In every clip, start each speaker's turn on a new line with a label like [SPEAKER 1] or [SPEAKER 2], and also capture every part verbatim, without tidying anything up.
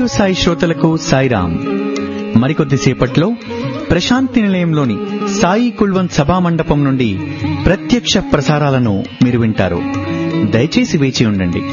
[SPEAKER 1] Radio Sai శ్రోతలకు సాయిరాం. మరికొద్దిసేపట్లో ప్రశాంతి నిలయంలోని సాయి కుల్వంత్ సభా మండపం నుండి ప్రత్యక్ష ప్రసారాలను మీరు వింటారు. దయచేసి వేచి ఉండండి.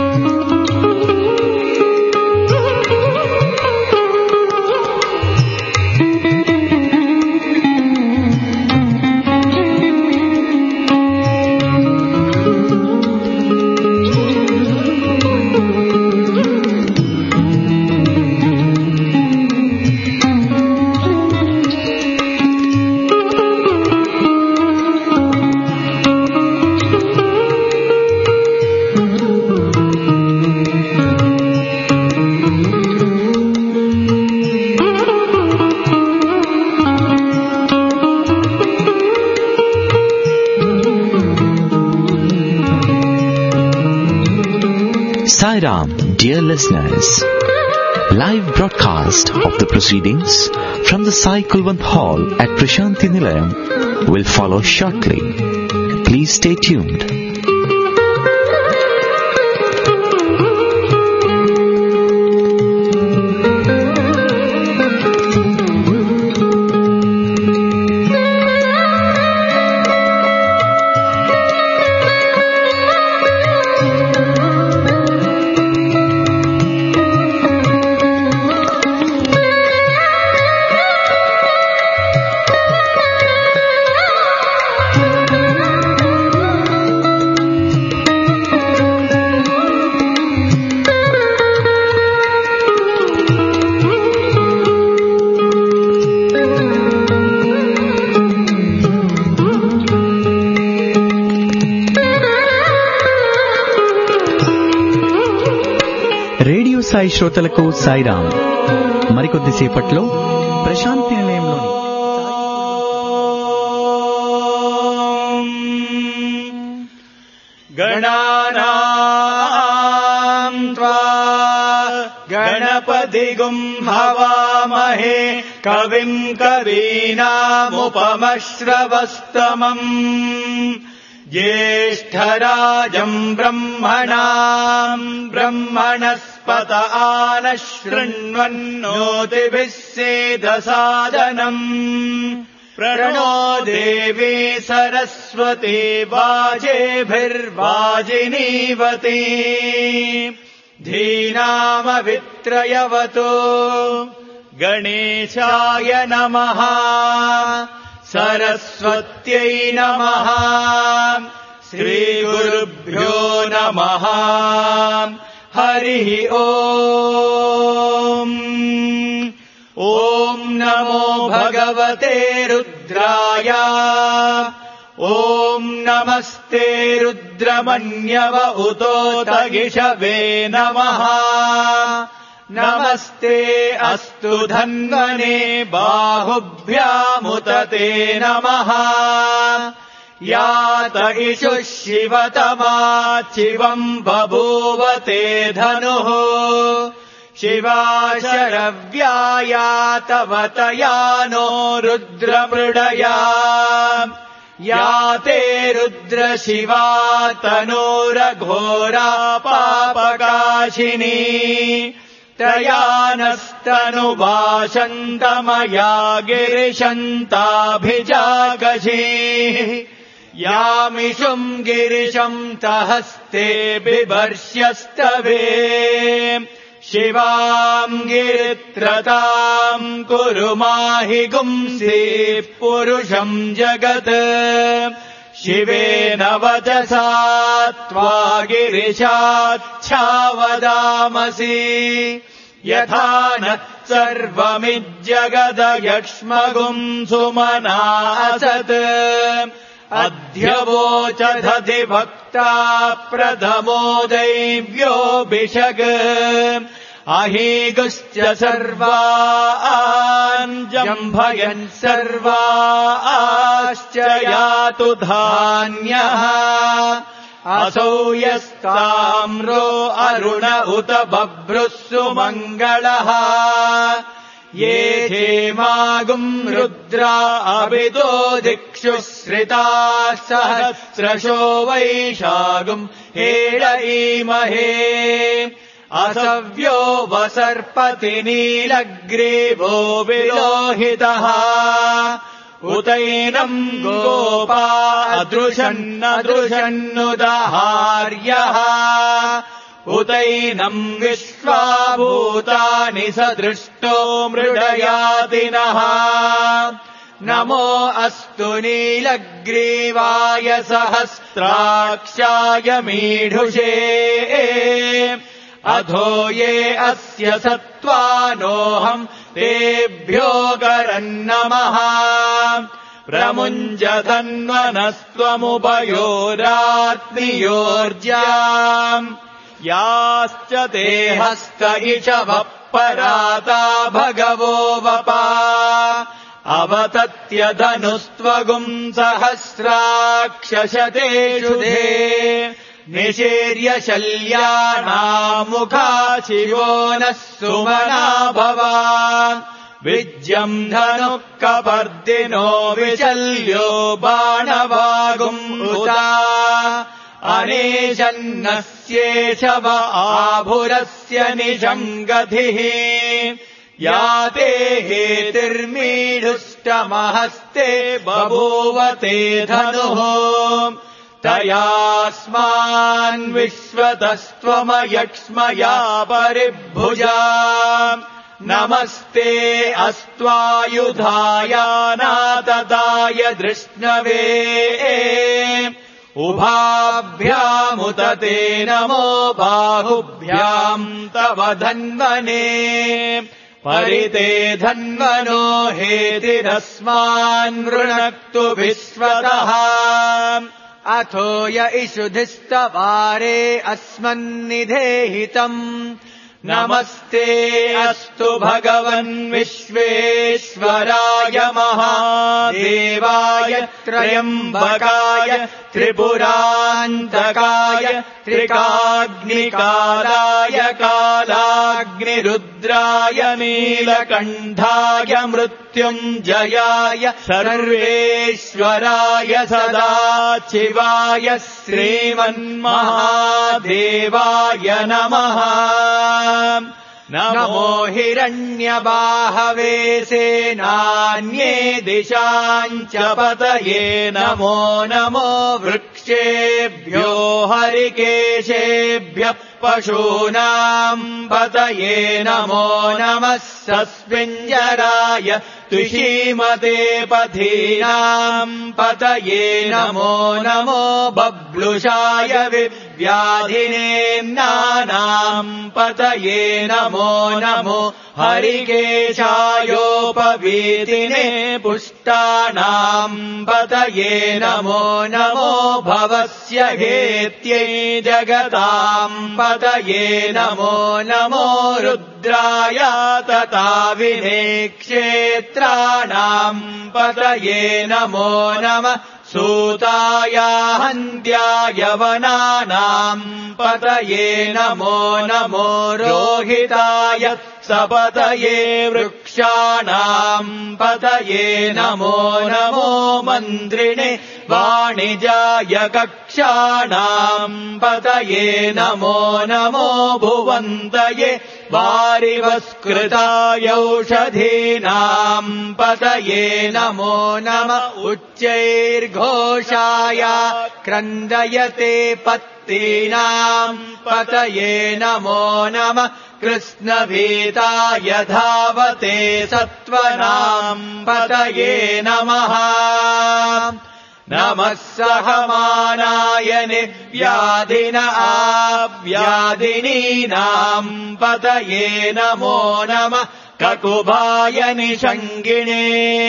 [SPEAKER 2] Sairam, dear listeners, live broadcast of the proceedings from the Sai Kulwant Hall at Prashanti Nilayam will follow shortly. Please stay tuned. Radio Sai శ్రోతలకు సాయిరాం. మరికొద్దిసేపట్లో ప్రశాంతి నిలయంలోని
[SPEAKER 3] గణానాం త్వా గణపతిగుం హవామహే కవిం కవీనాముపమశ్రవస్తమం జ్యేష్ఠరాజం బ్రహ్మణాం బ్రహ్మణస్పత ఆనః శృణ్వన్నోతిభిः సేదసాదనం ప్రణో దేవీ సరస్వతి వాజేభిర్వాజినీవతి ధీనామవిత్రయవతో గణేశాయ నమః సరస్వత్యై నమః శ్రీగురుభ్యో నమః హరి ఓం. ఓం నమో భగవతే రుద్రాయ. ఓం నమస్తే రుద్రమన్యవ ఉతోతగిషవే నమః. నమస్తే అస్తు ధన్వనే బాహుభ్యాముతతే నమః. యాత ఇషు శివతమాత్ శివం బభూవతే ధనుః. శివాశరవ్యాయాతవతయానో రుద్రమృడయా. యాతే రుద్ర శివా తనూరఘోరా పాపకాశినీ. త్రయానస్తనువాసంతమయా గిరిశంతాభిజాగశీ. యామిషుం గిరిశం తహస్తే బిభర్ష్యస్తవే. శివాం గిరిత్రతాం కురు మాహి గుంసి పురుషం జగత్. శివేన వచసా త్వా గిరిశాచ్ఛావదామసి. యథా నః సర్వమిజ్జగదయక్ష్మగుం సుమనా అసత్. అధ్యవోచదధి భక్తా ప్రథమో దైవ్యోభిషగ్. అహీగుశ్చ సర్వాన్ జంభయన్ సర్వాశ్చ యాతు ధాన్యః. అసౌ యస్తామ్రో అరుణ ఉత బభ్రుః సుమంగళః. ये हेमागुं रुद्रा अभितो दिक्षु श्रिताः सहस्रशो वैशागुं हेळयीमहे. असव्यो वसर्पति नीलग्रीवो विलोहितः उतैनम् गोपा अदृशन्नदृशन्नुदहार्यः उतैनम् विश्वाभूतानि सदृष्टो मृडयातिनः नमो अस्तु नीलग्रीवाय सहस्राक्षाय मीढुषे अधो ये अस्य सत्त्वानोऽहम् तेभ्यो गरन्नमः प्रमुञ्जधन्वनस्त्वमुभयोरात्मियोर्ज्याम् याश्च ते हस्त इषवः पराता भगवो वपा अवतत्य धनुस्त्वगुम् सहस्राक्षशतेषु ते निशीर्य शल्यानामुखा शिवो नः सुमना भवा विज्यम् धनुः कपर्दिनो विशल्यो बाणवागुम् उता अनेशन्नस्येषव आभुरस्य निषङ्गतिः याते हेतिर्मीढुष्टमहस्ते बभूवते धनुः तयास्मान् विश्वतस्त्वमयक्ष्मया परिभुजा नमस्ते अस्त्वायुधाय नातताय धृष्णवे उभाभ्यामुत ते नमो बाहुभ्याम् तव धन्वने परिते धन्वनो हेतिरस्मान् वृणक्तु विश्वतः अथो य इषुधिस्तवारे अस्मन्निधेहितम् नमस्ते अस्तु भगवन् विश्वेश्वराय महादेवाय त्र्यम्बकाय त्रिपुरान्तकाय त्रिकाग्निकालाय कालाग्निरुद्राय नीलकण्ठाय मृत्युञ्जयाय सर्वेश्वराय सदाशिवाय श्रीमन्महादेवाय नमः नमो हिरण्यबाहवे सेनान्ये दिशाम् च पतये नमो नमो वृक्षेभ्यो हरिकेशेभ्यः पशूनाम् पतये नमो नमः सस्मिञ्जराय तुषीमते पथीनाम् पतये नमो नमो बब्लुषाय विव्याधिनेन्नानाम् पतये नमो नमो हरिकेशायोपवीतिने पुष्टानाम् पतये नमो नमो भवस्य हेत्यै जगताम् पतये नमो नमो रुद्राय तथा विनेक्षेत्राणाम् पतये नमो नमः सूताय हन्त्याय वनानाम् पतये नमो नमो रोहिताय सपतये वृक्षाणाम् पतये नमो नमो मन्त्रिणे वाणिजाय कक्षाणाम् पतये नमो नमो भुवन्तये वारिवस्कृताय औषधीनाम् पतये नमो नम उच्चैर्घोषाय क्रन्दयते पत्तीनाम् पतये नमो नमः कृष्णभीताय धावते सत्त्वनाम् पतये नमः नमः सहमानाय निव्याधिन आव्याधिनीनाम् पतये नमो नमः ककुभाय निषङ्गिणे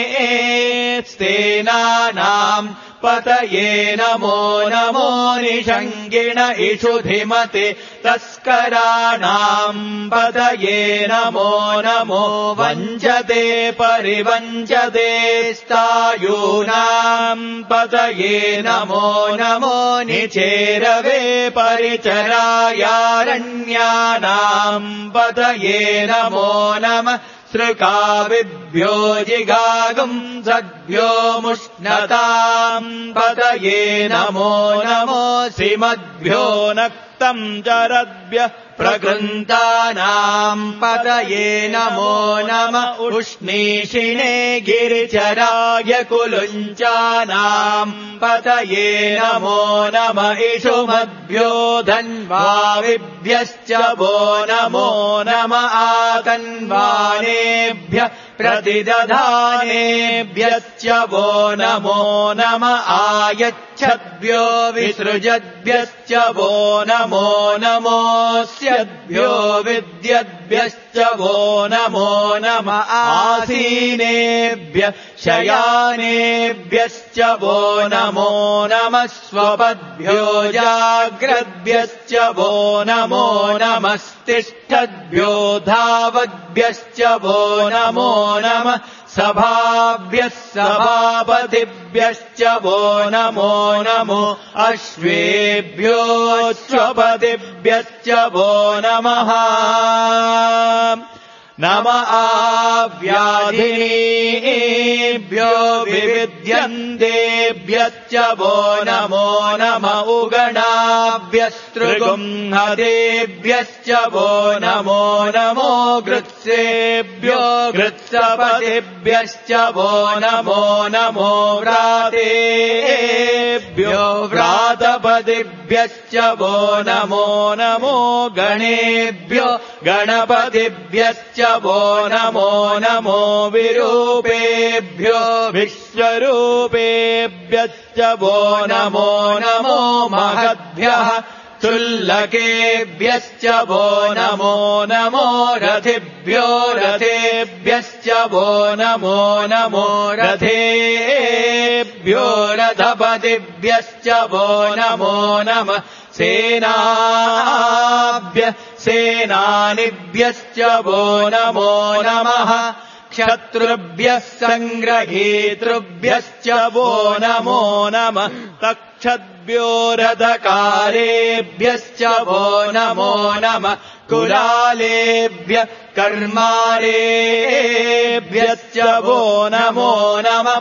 [SPEAKER 3] स्तेनानाम् पतये नमो नमो निषङ्गिण इषुधिमते तस्कराणाम् पतये नमो नमो वञ्चते परिवञ्चते स्थायूनाम् पतये नमो नमो निचेरवे परिचरायारण्यानाम् पतये नमो नमः सृकाविभ्यो जिगागुम् सद्भ्यो मुष्णताम् पतये नमो नमो श्रीमद्भ्यो नक् रक्तम् चरद्भ्यः प्रकृन्तानाम् पतये नमो नम उष्णीषिणे गिरिचराय कुलुञ्चानाम् पतये नमो नम इषुमद्भ्यो धन्वाविभ्यश्च वो नमो नम आतन्वानेभ्यः प्रतिदधानेभ्यश्च वो नमो नम आयच्छद्भ्यो विसृजद्भ्यश्च वो नमो नमोऽस्यद्भ्यो विद्यद्भ्यश्च वो नमो नम आसीनेभ्यः शयानेभ्यश्च वो नमो नमः स्वपद्भ्यो जाग्रद्भ्यश्च वो नमो नमस्तिष्ठद्भ्यो धावद्भ्यश्च वो नमो नमः सभाभ्यः सभापतिभ्यश्च वो नमो नमो अश्वेभ्योऽश्वपतिभ्यश्च वो नमः नम आव्याधिनीभ्यो विविध्यन्तेभ्यश्च वो नमो नम उगणाभ्यस्तृगुंहतेभ्यश्च वो नमो नमो गृत्सेभ्यो गृत्सपतिभ्यश्च वो नमो नमो व्रातेभ्यो व्रातपतिभ्यश्च वो नमो नमो गणेभ्यो गणपतिभ्यश्च वो नमो नमो विरूपेभ्यो विश्वरूपेभ्यश्च वो नमो नमो महद्भ्यः चुल्लकेभ्यश्च वो नमो नमो रथिभ्यो रथेभ्यश्च वो नमो नमो रथेभ्यो रथपतिभ्यश्च वो नमो नमः सेनाभ्य सेनानिभ्यश्च वो नमो नमः क्षत्रुभ्यः सङ्ग्रहीतृभ्यश्च वो नमो नमः तक्षद्भ्यो रथकारेभ्यश्च वो नमो नमः कुलालेभ्यः कर्मारेभ्यश्च वो नमो नमः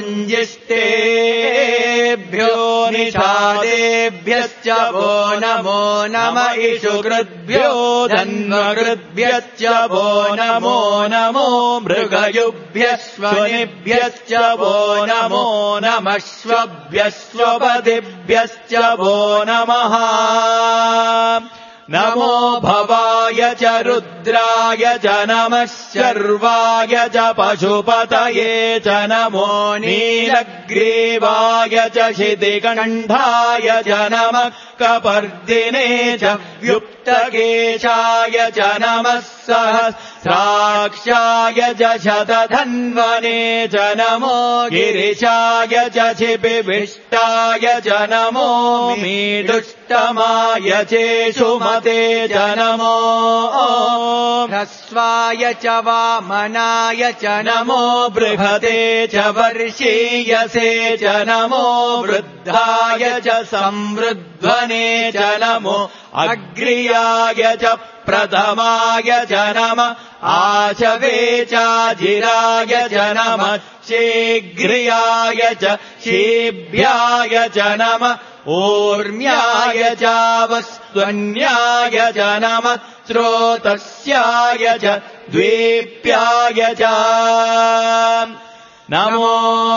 [SPEAKER 3] पुञ्जिष्टेभ्यो निषादेभ्यश्च वो नमो नम इषुकृद्भ्यो धन्वकृद्भ्यश्च वो नमो नमो मृगयुभ्यश्वनिभ्यश्च वो नमो नमश्वभ्यश्वपतिभ्यश्च वो नमः नमो भवाय च रुद्राय च नमः शर्वाय च पशुपतये च नमो नीलग्रीवाय च शितिकण्ठाय च नमः कपर्दिने च व्युक्तकेशाय च नमः सहस्राक्षाय च शतधन्वने च नमो गिरिशाय च शिपिविष्टाय च नमो मीदुष्टमाय चेषुमते च नमो ह्रस्वाय च वामनाय च नमो बृहते च वर्षीयसे च नमो वृद्धाय च संवृध्वने च नमो अग्र्याय च प्रथमाय च नमः आशवे चाजिराय च नमः शीघ्र्याय च शीभ्याय च नमः ऊर्म्याय चावस्त्वन्याय च नमः स्रोतस्याय च द्वीप्याय च नमो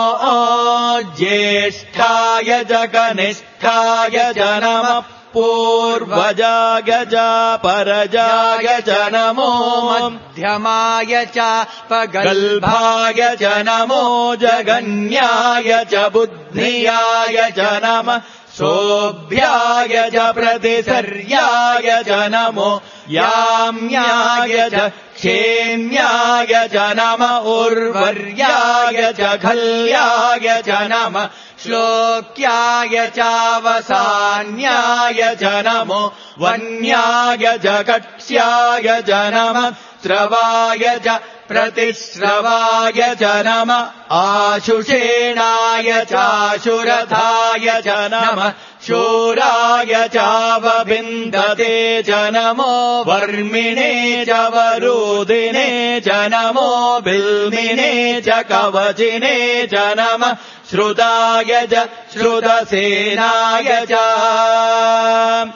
[SPEAKER 3] ज्येष्ठाय च कनिष्ठाय च नमः पूर्वजाय च परजाय च नमो मध्यमाय च पगल्भाय च नमो जगन्याय च बुद्धियाय च नमः शोभ्याय च प्रतिसर्याय च नमो याम्याय च क्षेम्याय च नमः उर्वर्याय च खल्याय च नमः श्लोक्याय चावसान्याय च नमो वन्याय च कक्ष्याय च नमः श्रवाय च प्रतिश्रवाय च नमः आशुषेणाय चाशुरथाय च नमः शूराय चावबिन्दते च नमो वर्मिणे च वरुदिने च नमो बिल्मिने च कवचिने च नमः श्रुताय च श्रुतसेनाय च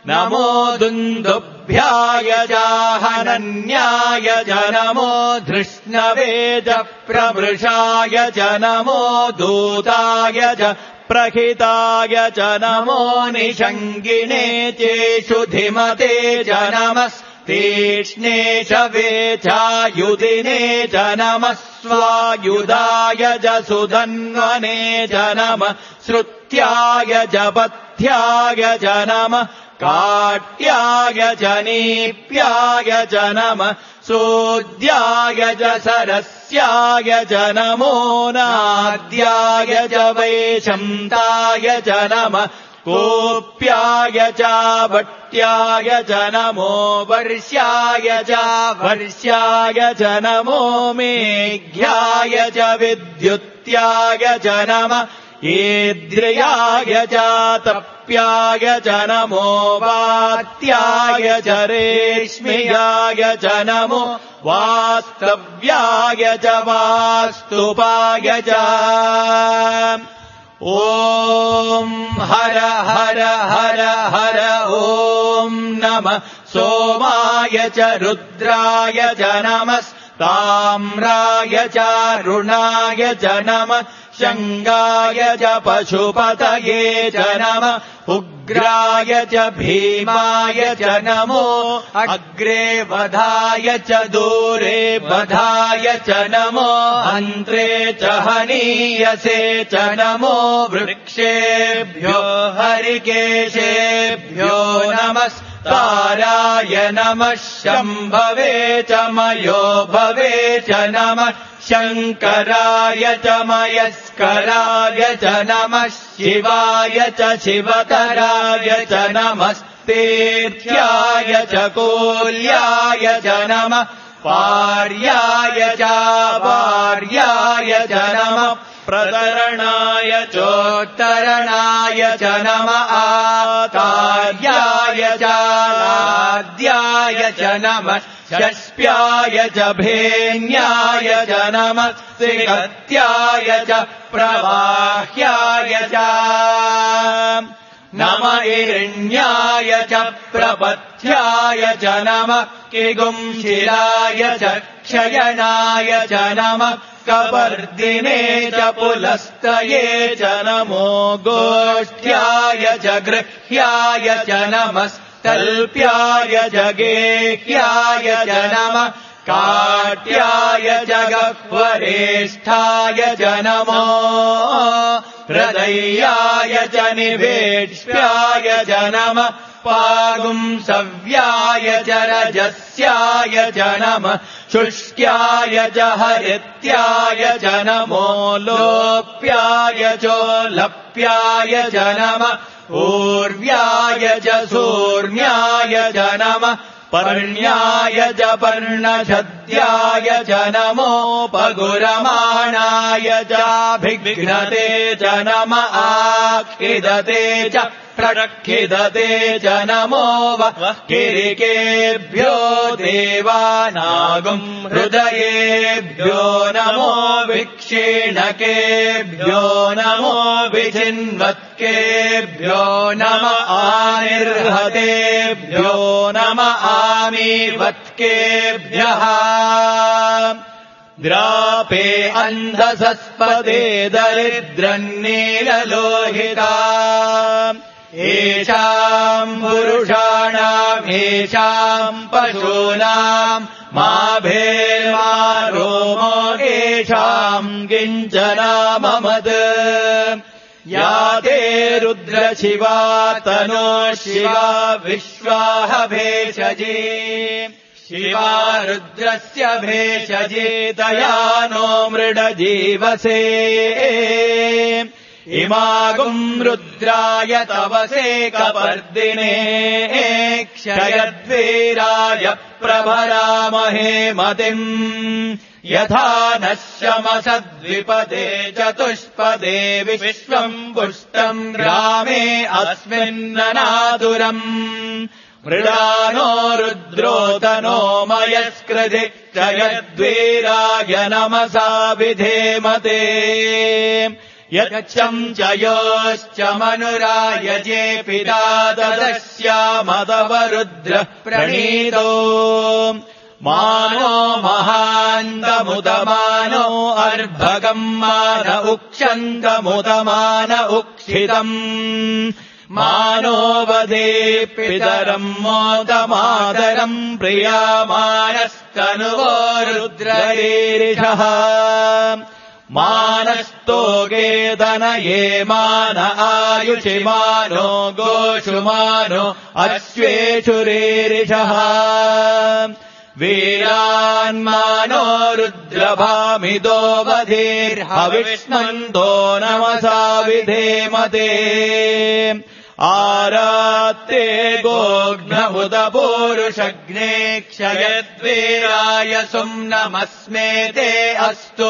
[SPEAKER 3] नमो दुन्दुभ्याय जाहनन्याय च नमो धृष्णवे च प्रमृषाय च नमो दूताय च प्रहिताय च नमो निषङ्गिने चेषु धिमते च नमस्तीक्ष्णे शवे चायुधिने च नमः स्वायुधाय च सुधन्वने च नमः श्रुत्याय च पथ्याय च नमः काट्याय च नीप्याय च नमः सोद्याय च सरस्याय च नमो नाद्याय च वैशन्ताय च नमः कोप्याय च वट्याय च नमो वर्ष्याय च वर्ष्याय च नमो मेघ्याय च विद्युत्याय च नमः ईद्रियाय च तप्याय च नमो वात्याय च रेश्म्याय च नमो वास्तव्याय च वास्तुपाय च ॐ हर हर हर हर ॐ नमः सोमाय च रुद्राय च नमस्ताम्राय च रुणाय च नमः शङ्गाय च पशुपतये च नमः उग्राय च भीमाय च नमो अग्रे वधाय च दूरे वधाय च नमो अन्त्रे च हनीयसे च नमो वृक्षेभ्यो हरिकेशेभ्यो नमस्ताराय नमः शम्भवे च मयो भवे च नमः शङ्कराय च मयस्कराय च नमः शिवाय च शिवतराय च नमस्तेऽर्ध्याय च कोल्याय च नमः पार्याय च वार्याय च नमः प्रतरणाय चोत्तरणाय च नमः आतार्याय च लाद्याय च नमः षष्प्याय च भेन्याय च नमः सिगत्याय च प्रवाह्याय च नम इरण्याय च प्रपथ्याय च नमः किगुंशिराय च क्षयणाय च नमः कपर्दिने च पुलस्तये च नमो गोष्ठ्याय च गृह्याय च नमस्तल्प्याय च गेह्याय च नमः काट्याय च गह्वरेष्ठाय च नमो हृदयाय च निवेक्ष्याय च नमः पागुंसव्याय च रजस्याय च नमः शुष्क्याय च हरित्याय च नमो लोप्याय चोलप्याय च नमः ऊर्व्याय च सूर्ण्याय च नमः पर्ण्याय च पर्णछद्याय च नमोपगुरमाणाय चाभिघ्नते च नम आखिदते च प्रक्षिदते च नमो वः किरिकेभ्यो देवानागुम् हृदयेभ्यो नमो विक्षीणकेभ्यो नमो विचिन्वत्केभ्यो नम आनिर्हतेभ्यो नम आमीवत्केभ्यः द्रापे अन्धसस्पदे दरिद्रन्नीललोहिता येषाम् पुरुषाणाम् येषाम् पशूनाम् मा भेर्मा रोमो येषाम् किञ्चनाममत् या ते रुद्रशिवा तनो शिवा विश्वाह भेषजे शिवा रुद्रस्य भेषजे तया नो मृडजीवसे इमागुम् रुद्राय तवसे कपर्दिने क्षयद्वीराय प्रभरामहे मतिम् यथा नः शमसद्विपदे चतुष्पदे विश्वम् पुष्टम् ग्रामे अस्मिन्ननातुरम् मृडानो रुद्रोतनो मयस्कृधि क्षयद्वीराय नमसा विधेमते यच्छम् च योश्च मनुरायजे पिता तदस्यामदवरुद्रः प्रणीतो मानो महान्तमुदमानो अर्भगम् मान उक्षन्तमुदमान उक्षितम् मानो वदे पितरम् मोदमादरम् प्रियामानस्तनुवो रुद्ररीरिषः मानस्तोगेदनये मान आयुषिमानो गोषुमानो अश्वेषुरीरिषः वीरान्मानो रुद्रभामिदो वधीर्हविष्मन्तो नमसा विधेमते आरात्ते गोघ्नमुदपूरुषग्ने क्षयद्वीराय सुम्नमस्मे ते अस्तु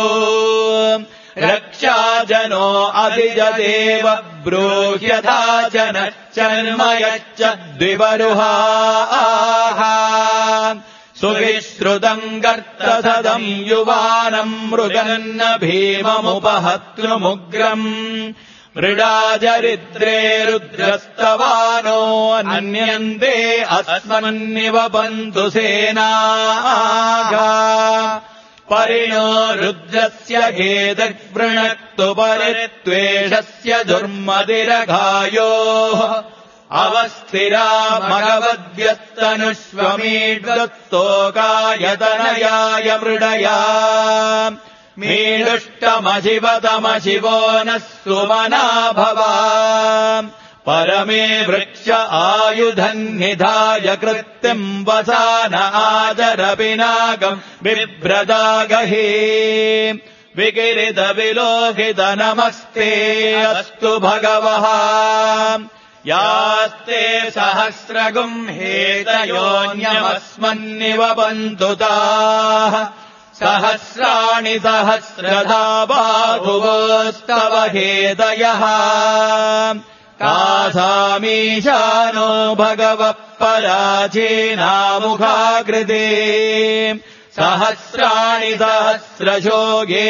[SPEAKER 3] रक्षाजनो अधिजदेव ब्रूह्यथा जन चन्मयश्च द्विवरुहाः सुविश्रुतम् गर्तसदम् युवानम् मृगन्न भीममुपहत्नुमुग्रम् मृडाचरित्रे रुद्रस्तवानो अन्यन्ते अस्मन्निव बन्धु सेनाः परिणो रुद्रस्य घेदग्वृणक्तु परित्वेषस्य दुर्मदिरघायोः अवस्थिरा मघवद्यस्तनुष्वमीड्वत्तोकायतनयाय मृडया मीडुष्टमशिवतमशिवो नः सुमना भवा परमे वृक्ष आयुधन्निधाय कृत्तिम् वसान आदरपिनाकम् बिभ्रदागहे विकिरितविलोकित नमस्ते अस्तु भगवः यास्ते सहस्रगुम् हेतयोऽन्यमस्मन्निव बन्धुताः सहस्राणि सहस्रधा बाहुवोस्तव हेतयः तासामीशानो भगवः पराचीनामुखाकृते सहस्राणि सहस्रशोगे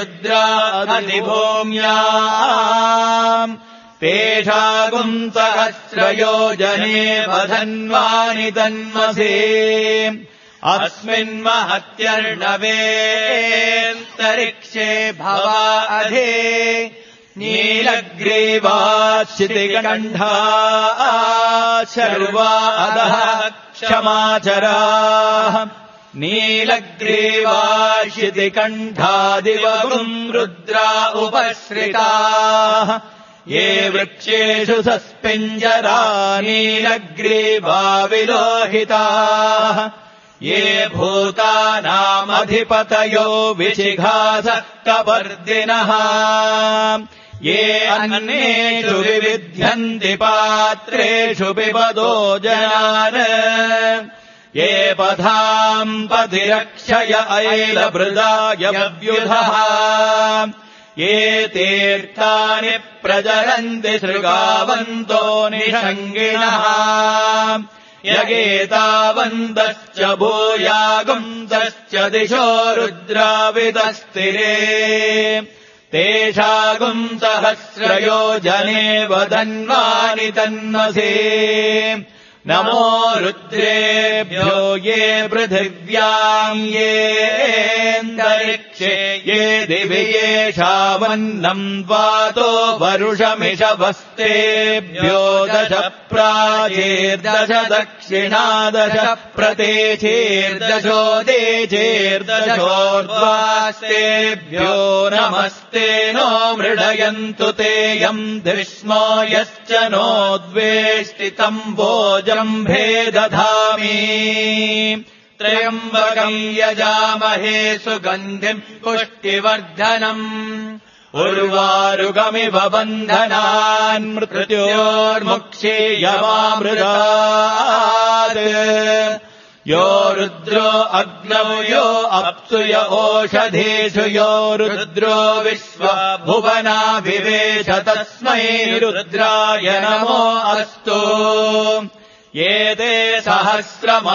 [SPEAKER 3] रुद्राधिभूम्याम् तेषागुम् सहस्रयोजने वधन्वानि तन्मसे अस्मिन्महत्यर्णवेऽन्तरिक्षे भवा अधे नीलग्रीवाश्चितिकण्ठाः शर्वा अधः क्षमाचराः नीलग्रीवाश्चितिकण्ठादिवगुम् रुद्रा उपश्रिताः ये वृक्षेषु सस्पिञ्जरा नीलग्रीवा विलोहिताः ये भूतानामधिपतयो विशिखासः कपर्दिनः ये अन्नेषु विविध्यन्ति पात्रेषु पिबतो जनान् ये पथाम् पथिरक्षय ऐलभृदाय व्युधः ये तीर्थानि प्रचरन्ति शृगावन्तो निषङ्गिणः यगेतावन्तश्च भूयागुंसश्च दिशो रुद्राविदस्तिरे तेषागुम् सहस्रयोजने वदन्वानि तन्मसे नमो रुद्रेभ्यो ये पृथिव्याम् येऽन्तरिक्षे ये दिवि येषामन्नम् वातो वरुषमिषवस्तेभ्यो दश प्राचेर्दश दक्षिणादश प्रतेचेर्दशो देचेर्दशोर्ध्वास्तेभ्यो नमस्ते नो मृडयन्तु तेयम् धिष्मो यश्च नो द्वेष्टितम् भोजम् दधामि त्र्यम्बकम् यजामहे सुगन्धिम् पुष्टिवर्धनम् उर्वारुकमिव बन्धनान् मृत्योर्मुक्षीयमामृतात् यो रुद्रो अग्नौ यो अप्सु य ओषधीषु यो रुद्रो विश्वभुवना विवेश तस्मै रुद्राय नमो अस्तु एते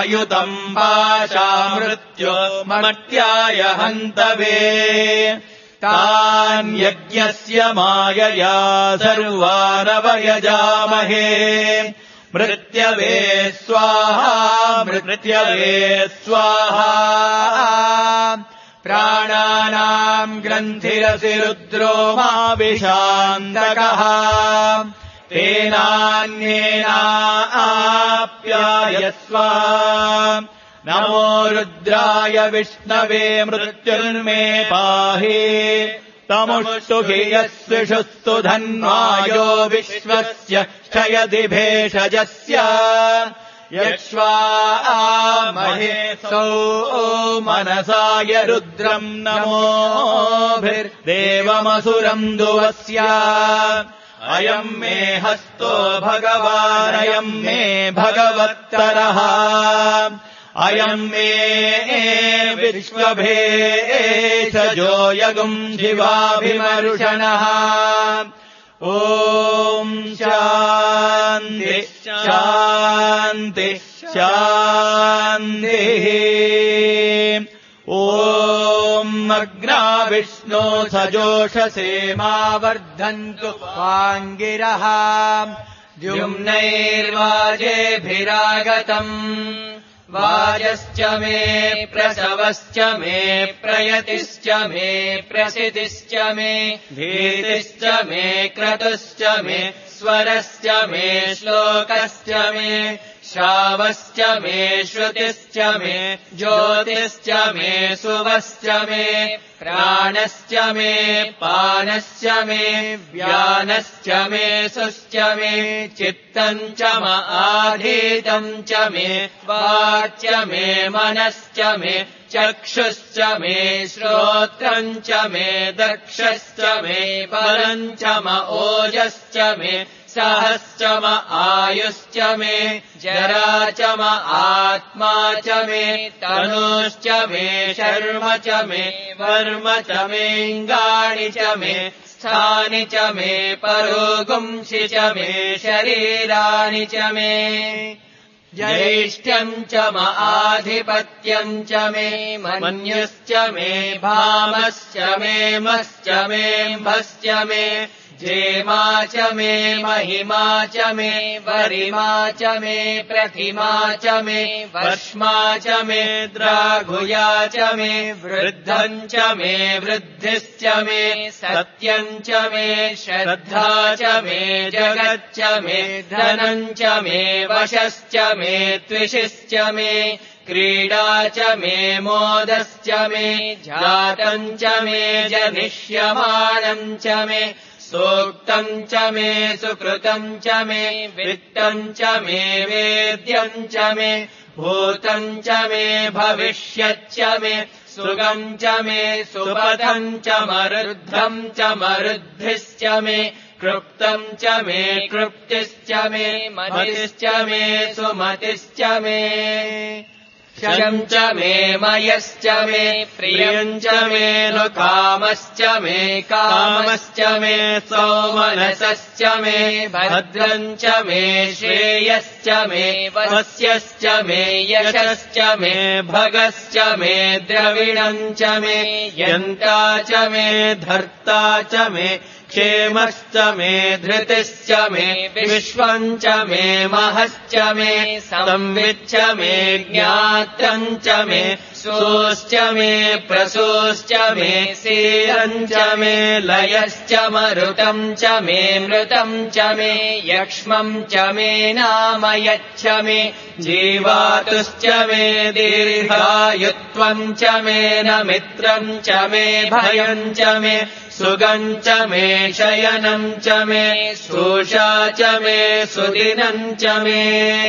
[SPEAKER 3] सहस्रमयुतम् पाशा मृत्यो मट्याय हन्तवे तान् यज्ञस्य मायया सर्वानवयजामहे मृत्यवे स्वाहा मृत्यवे स्वाहा प्राणानाम् ग्रन्थिरसि रुद्रो मा विशान्तकः तेनान्येनाप्यायस्व नमो रुद्राय विष्णवे मृत्युर्मे पाहि तमुष्टुहि यस्विषुस्तु धन्वायो विश्वस्य क्षयति भेषजस्य यक्ष्वामहे सौ मनसाय रुद्रम् नमोभिर्देवमसुरम् दुवस्य अयम् मे हस्तो भगवानयम् मे भगवत्तरः अयम् मे विश्वभेषजो यगुम् शिवाभिमर्षणः ॐ शान्ति शान्ति शान्तिः ॐ अग्ना विष्णो सजोषसे मा वर्धन्तु वाङ्गिरः द्युम्नैर्वाजेभिरागतम् वाजश्च मे प्रसवश्च मे प्रयतिश्च मे प्रसिद्धिश्च मे धीतिश्च मे क्रतुश्च मे स्वरश्च मे श्लोकश्च मे श्रावश्च मे श्रुतिश्च मे ज्योतिश्च मे सुवश्च मे प्राणश्च मे पानश्च मे व्यानश्च मे सुश्च मे चित्तम् च म आधीतम् च मे वाच्च मे मनश्च मे चक्षुश्च मे श्रोत्रम् च मे दक्षश्च मे बलम् च म ओजश्च मे सहश्च म आयुश्च मे जरा च म आत्मा च मे तनुश्च मे शर्म च मे वर्म च मेऽङ्गानि च मे स्थानि च मे परोगुंसि च मे शरीराणि च मे ज्यैष्ठ्यम् च म आधिपत्यम् च मे मन्युश्च मे भामश्च मे मश्च मे म्भश्च मे जेमा च मे महिमा च मे वरिमा च मे प्रतिमा च मे वर्ष्मा च मे द्राघुया च मे वृद्धम् च मे वृद्धिश्च मे सत्यम् च मे श्रद्धा च मे जगच्च मे धनम् च मे वशश्च मे त्विषिश्च मे क्रीडा च मे मोदश्च मे जातम् च मे जनिष्यमानम् च मे सूक्तम् च मे सुकृतम् च मे वित्तम् च मे वेद्यम् च मे भूतम् च मे भविष्यच्च मे सुगम् च मे सुपथम् च मरुद्धम् च मरुद्धिश्च मे कृप्तम् च मे कृप्तिश्च मे मतिश्च मे सुमतिश्च मे शम् च मे मयश्च मे प्रियम् च मे नु कामश्च मे कामश्च मे सौमनसश्च मे भद्रम् च मे श्रेयश्च मे वस्यश्च मे यशश्च मे भगश्च मे द्रविणम् च मे यन्ता च मे धर्ता च मे क्षेमश्च मे धृतिश्च मे विश्वम् च मे महश्च मे संविच्च मे ज्ञात्रम् च मे सोश्च मे प्रसोश्च मे सीरम् च मे लयश्च मरुतम् च मे मृतम् च मे यक्ष्मम् च मे नामयच्च मे जीवातुश्च मे दीर्घायुत्वम् च मे न मित्रम् च मे भयम् च मे सुगम् च मे शयनम् च मे शोषा च मे सुदिनम् च मे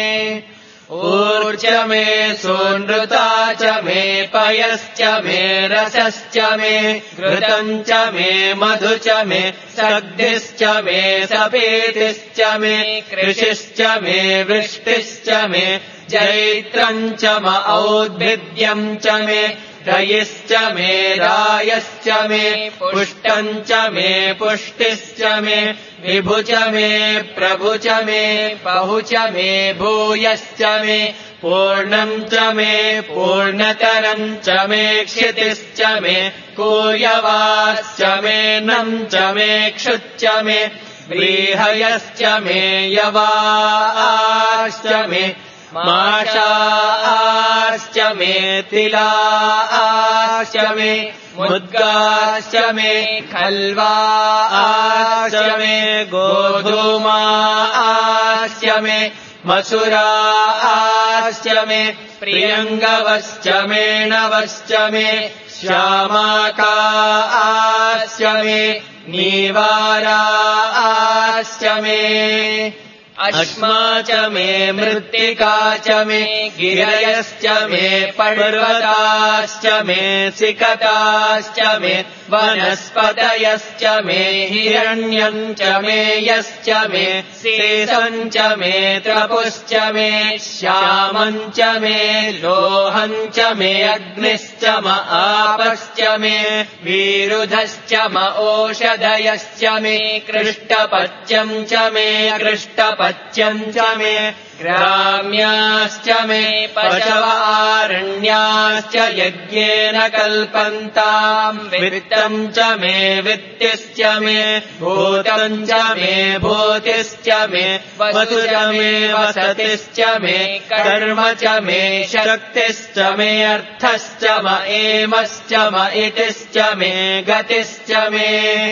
[SPEAKER 3] ऊर्ज मे सोनृता च मे पयश्च मे रसश्च मे घृतम् च मे मधु च मे सग्धिश्च मे सपेतिश्च मे कृषिश्च मे वृष्टिश्च मे जैत्रम् च म औद्भिद्यम् च मे रयिश्च मे रायश्च मे पुष्टम् च मे पुष्टिश्च मे विभु च मे प्रभु च मे बहु च मे भूयश्च मे पूर्णम् च मे पूर्णतरम् च मे क्षितिश्च मे कूयवाश्च मे नम् च मे क्षुच्च मे व्रीहयश्च मे यवाश्च मे माषाश्च मे तिलाश्च मे मुद्गाश्च मे खल्वाश्च मे गोधूमाश्च मे मसुराश्च मे प्रियङ्गवश्च मे नवश्च मे श्यामाकाश्च मे नीवाराश्च मे अश्मा च मे मृत्तिका च मे गिरयश्च मे पर्वताश्च मे सिकताश्च मे वनस्पतयश्च मे हिरण्यम् च मे यश्च मे शेषम् च मे त्रपुश्च मे श्यामम् च मे लोहम् च मे अग्निश्च म आपश्च मे विरुधश्च म ओषधयश्च मे कृष्टपच्यम् च मे कृष्टपच्यम् च मे ग्राम्याश्च मे पशवारण्याश्च यज्ञेन कल्पन्ताम् वित्तम् च मे वित्तिश्च मे भूतम् च मे भूतिश्च मे वसु च मे वसतिश्च मे कर्म च मे शक्तिश्च मे अर्थश्च म एमश्च म इतिश्च मे गतिश्च मे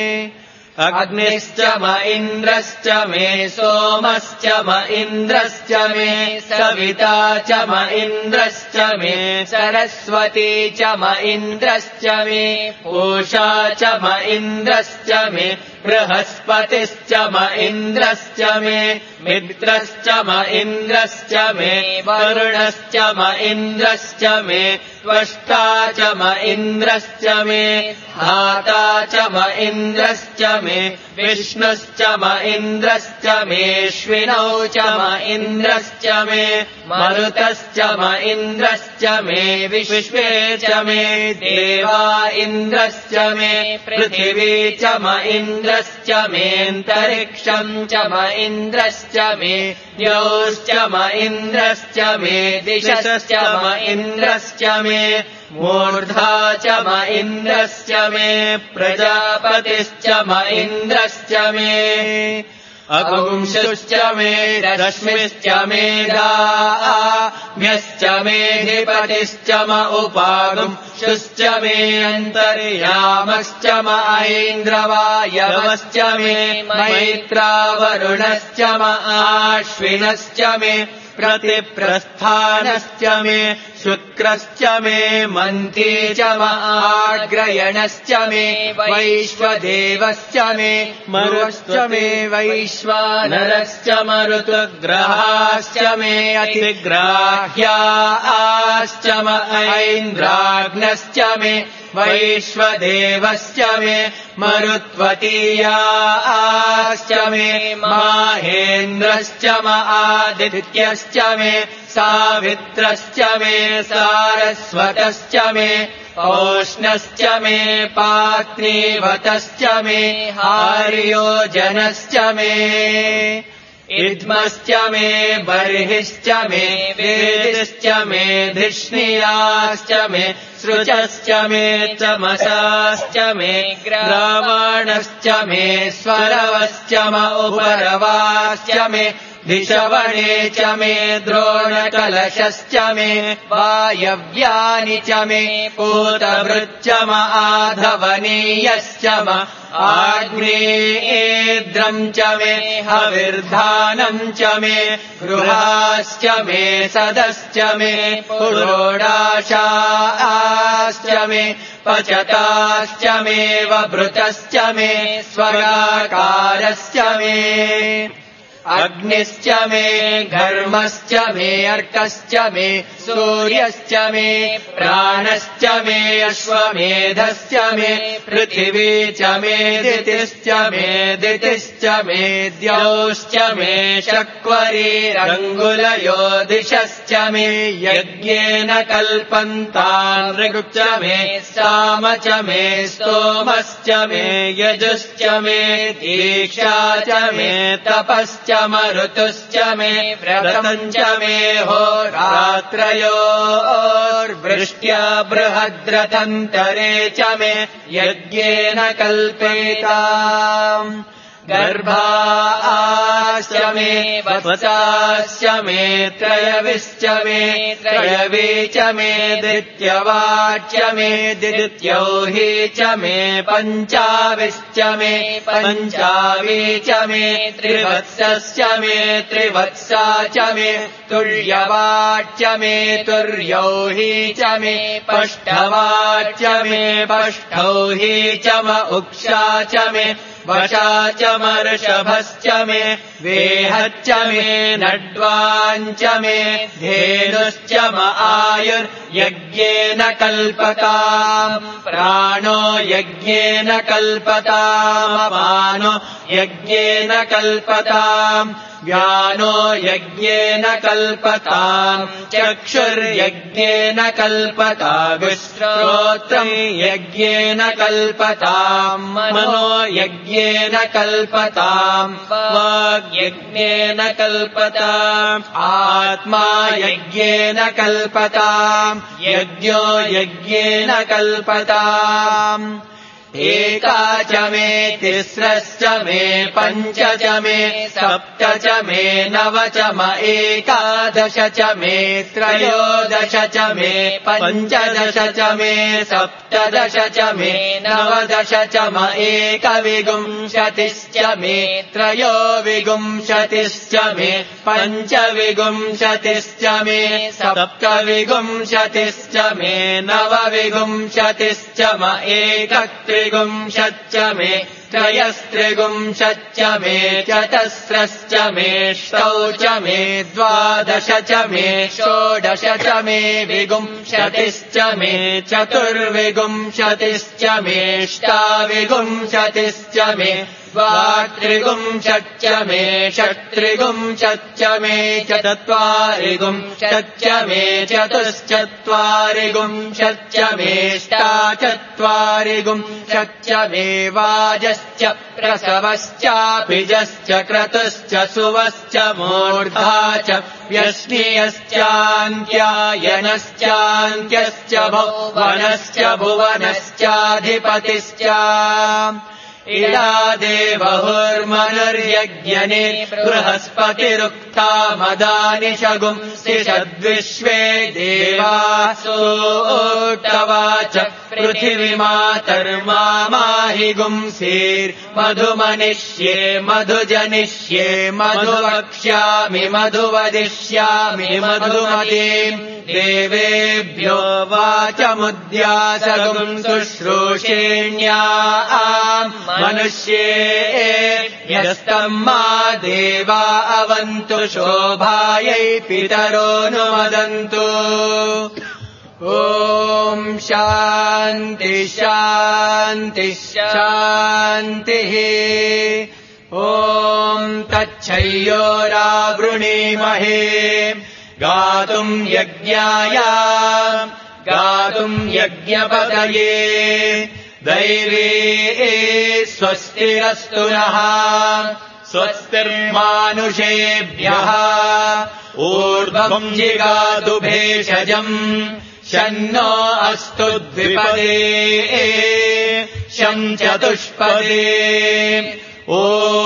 [SPEAKER 3] अग्निश्च म इन्द्रश्च मे सोमश्च म इन्द्रश्च मे सविता च म इन्द्रश्च मे सरस्वती च म इन्द्रश्च मे पूषा च म इन्द्रश्च मे बृहस्पतिश्च म इन्द्रश्च मे मित्रश्च म इन्द्रश्च मे वरुणश्च म इन्द्रश्च मे त्वष्टा च म इन्द्रश्च मे धाता च म इन्द्रश्च मे विष्णुश्च म इन्द्रश्च मेऽश्विनौ च म इन्द्रश्च मे मरुतश्च म इन्द्रश्च मे विश्वे च मे देवा इन्द्रश्च मे पृथिवी च म इन्द्रश्च मेऽन्तरिक्षम् च म इन्द्रश्च मे द्यौश्च म इन्द्रश्च मे दिशश्च म इन्द्रश्च मे मूर्धा च म इन्द्रश्च मे प्रजापतिश्च म इन्द्रश्च मे अगुंशुश्च मे रश्मिश्च मे दाभ्यश्च मेऽधिपतिश्च म उपागुंशुश्च मे अन्तर्यामश्च म ऐन्द्रवायवश्च मे मैत्रावरुणश्च म आश्विनश्च मे प्रतिप्रस्थानश्च मे शुक्रश्च मे मन्ती च म आग्रयणश्च मे वैश्वदेवश्च मे मरुश्च मे वैश्वानरश्च मरुतग्रहाश्च मे अतिग्राह्याश्च म ऐन्द्राग्नश्च मे वैश्वदेवश्च मे मरुत्वतीयाश्च मे माहेन्द्रश्च म आदित्यश्च मे सावित्रश्च मे सारस्वतश्च मे औष्णश्च मे पात्नीवतश्च मे हार्योजनश्च मे इद्मश्च मे बर्हिश्च मे वेदिश्च मे धिष्णियाश्च मे सृचश्च मे तमसाश्च मे ग्रावाणश्च मे स्वरवश्च म उपरवाश्च मे दिशवणे च मे द्रोणकलशश्च मे वायव्यानि च मे पूतभृच्च म आधवनीयश्च म आग्नेयेद्रम् च मे हविर्धानम् च मे गृहाश्च मे सदश्च मे पुरोडाशाश्च मे पचताश्च मे वभृतश्च मे स्वराकारश्च मे अग्निश्च मे घर्मश्च मे अर्कश्च मे सूर्यश्च मे प्राणश्च मे अश्वमेधश्च मे पृथिवी च मे दितिश्च मे दितिश्च मे द्यौश्च मे शक्वरीरङ्गुलयो दिशश्च मे यज्ञेन कल्पन्तान् ऋक्च मे साम च मे स्तोमश्च मे यजुश्च मे दीक्षा च मे तपश्च मरुतुश्च मे व्रतम् च मे होरात्रयोर्वृष्ट्या बृहद्रथन्तरे च मे यज्ञेन कल्पेताम् गर्भाश्च मे वत्साश्च मे त्रयविश्च मे त्रयवी च मे दित्यवाच्च मे दित्यौही च मे पञ्चाविश्च मे पञ्चावी च मे त्रिवत्सश्च मे त्रिवत्सा च मे तुर्यवाच्च मे तुर्यौही च मे पष्ठवाच्च मे पष्ठौही च म उक्षा च मे वशा च मर्षभश्च मे वेहच्च मे नड्वाञ्च मे धेनुश्च म आयुर्यज्ञेन कल्पताम् प्राणो यज्ञेन कल्पतामपानो यज्ञेन कल्पताम् व्यानो यज्ञेन कल्पताम् चक्षुर्यज्ञेन कल्पताम् श्रोत्रम् यज्ञेन कल्पताम् मनो यज्ञेन कल्पताम् वाग्यज्ञेन कल्पताम् आत्मा यज्ञेन कल्पताम् यज्ञो यज्ञेन कल्पताम् एका च मे तिस्रश्च मे पञ्च च मे सप्त च मे नव च म एकादश च मे त्रयोदश च मे पञ्चदश च मे सप्तदश च मे नवदश च म एकविंशतिश्च मे त्रयोविंशतिश्च मे पञ्चविंशतिश्च मे सप्तविंशतिश्च मे नवविंशतिश्च म एकत्रि त्रिगुंशच्च मे त्रयस्त्रिगुंशच्च मे चतस्रश्च मे षौ च मे द्वादश च मे षोडश च मे विगुंशतिश्च मे चतुर्विगुंशतिश्च मे ष्टाविगुंशतिश्च मे द्वात्रिगुंशच्च मे षट्त्रिगुंशच्च मे चत्वारिगुंशच्च मे चतुश्चत्वारिगुंशच्च मे ष्टाचत्वारिगुंशच्च मे वाजश्च प्रसवश्चापिजश्च क्रतुश्च सुवश्च मूर्धा च व्यश्नियश्चान्त्यायनश्चान्त्यश्च भुवनश्च भुवनश्चाधिपतिश्च इडा देवहुर्मनुर्यज्ञने बृहस्पतिरुक्ता मदानि शगुंसिषद्विश्वे देवासोऽट्टवाच पृथिवीमातर्मामाहि गुंसीर्मधुमनिष्ये मधुजनिष्ये मधुवक्ष्यामि मधुवदिष्यामि मधुमतीम् देवेभ्यो वाचमुद्यासगुं शुश्रूषेण्या मनुष्ये यस्तम् मा देवा अवन्तु शोभायै पितरोऽनुमदन्तु ॐ शान्ति शान्ति शान्तिः ॐ तच्छयोरावृणीमहे गातुम् यज्ञाय गातुम् यज्ञपतये दैवे स्वस्तिरस्तु नः स्वस्तिर्मानुषेभ्यः ऊर्ध्वम् जिगातु भेषजम् शन्नो अस्तु द्विपदे शं चतुष्पदे ॐ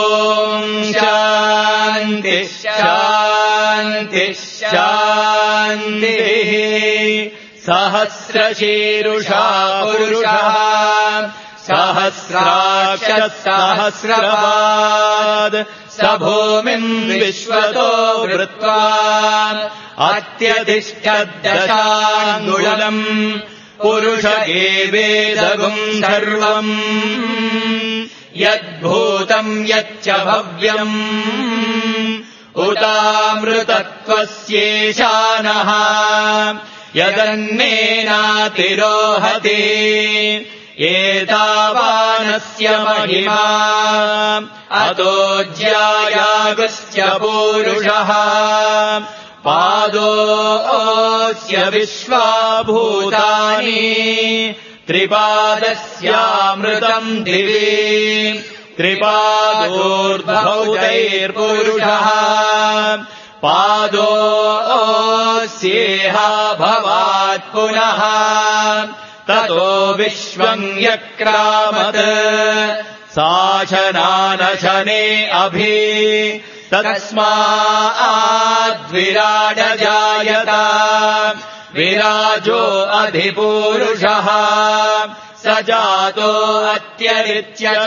[SPEAKER 3] शान्ति शान्ति शान्तिः सहस्रशीरुषा पुरुषः सहस्राक्षः सहस्रपाद स भूमिम् विश्वतो वृत्वा अत्यधिष्ठद्दशाङ्गुलम् पुरुष एवेदगुम् सर्वम् यद्भूतम् यच्च भव्यम् उतामृतत्वस्येशानः यदन्नेनातिरोहति एतावानस्य महिमा अतोऽज्यायागुश्च पूरुषः पादोऽस्य विश्वाभूतानि त्रिपादस्यामृतम् दिवि त्रिपादोर्ध्वौतैर्पुरुषः पादोऽस्येह भवात् पुनः ततो विश्वम् यक्रामत् साशनानशने अभि तस्माद्विराडजायत विराजो अधिपूरुषः स जातो अत्यरिच्यत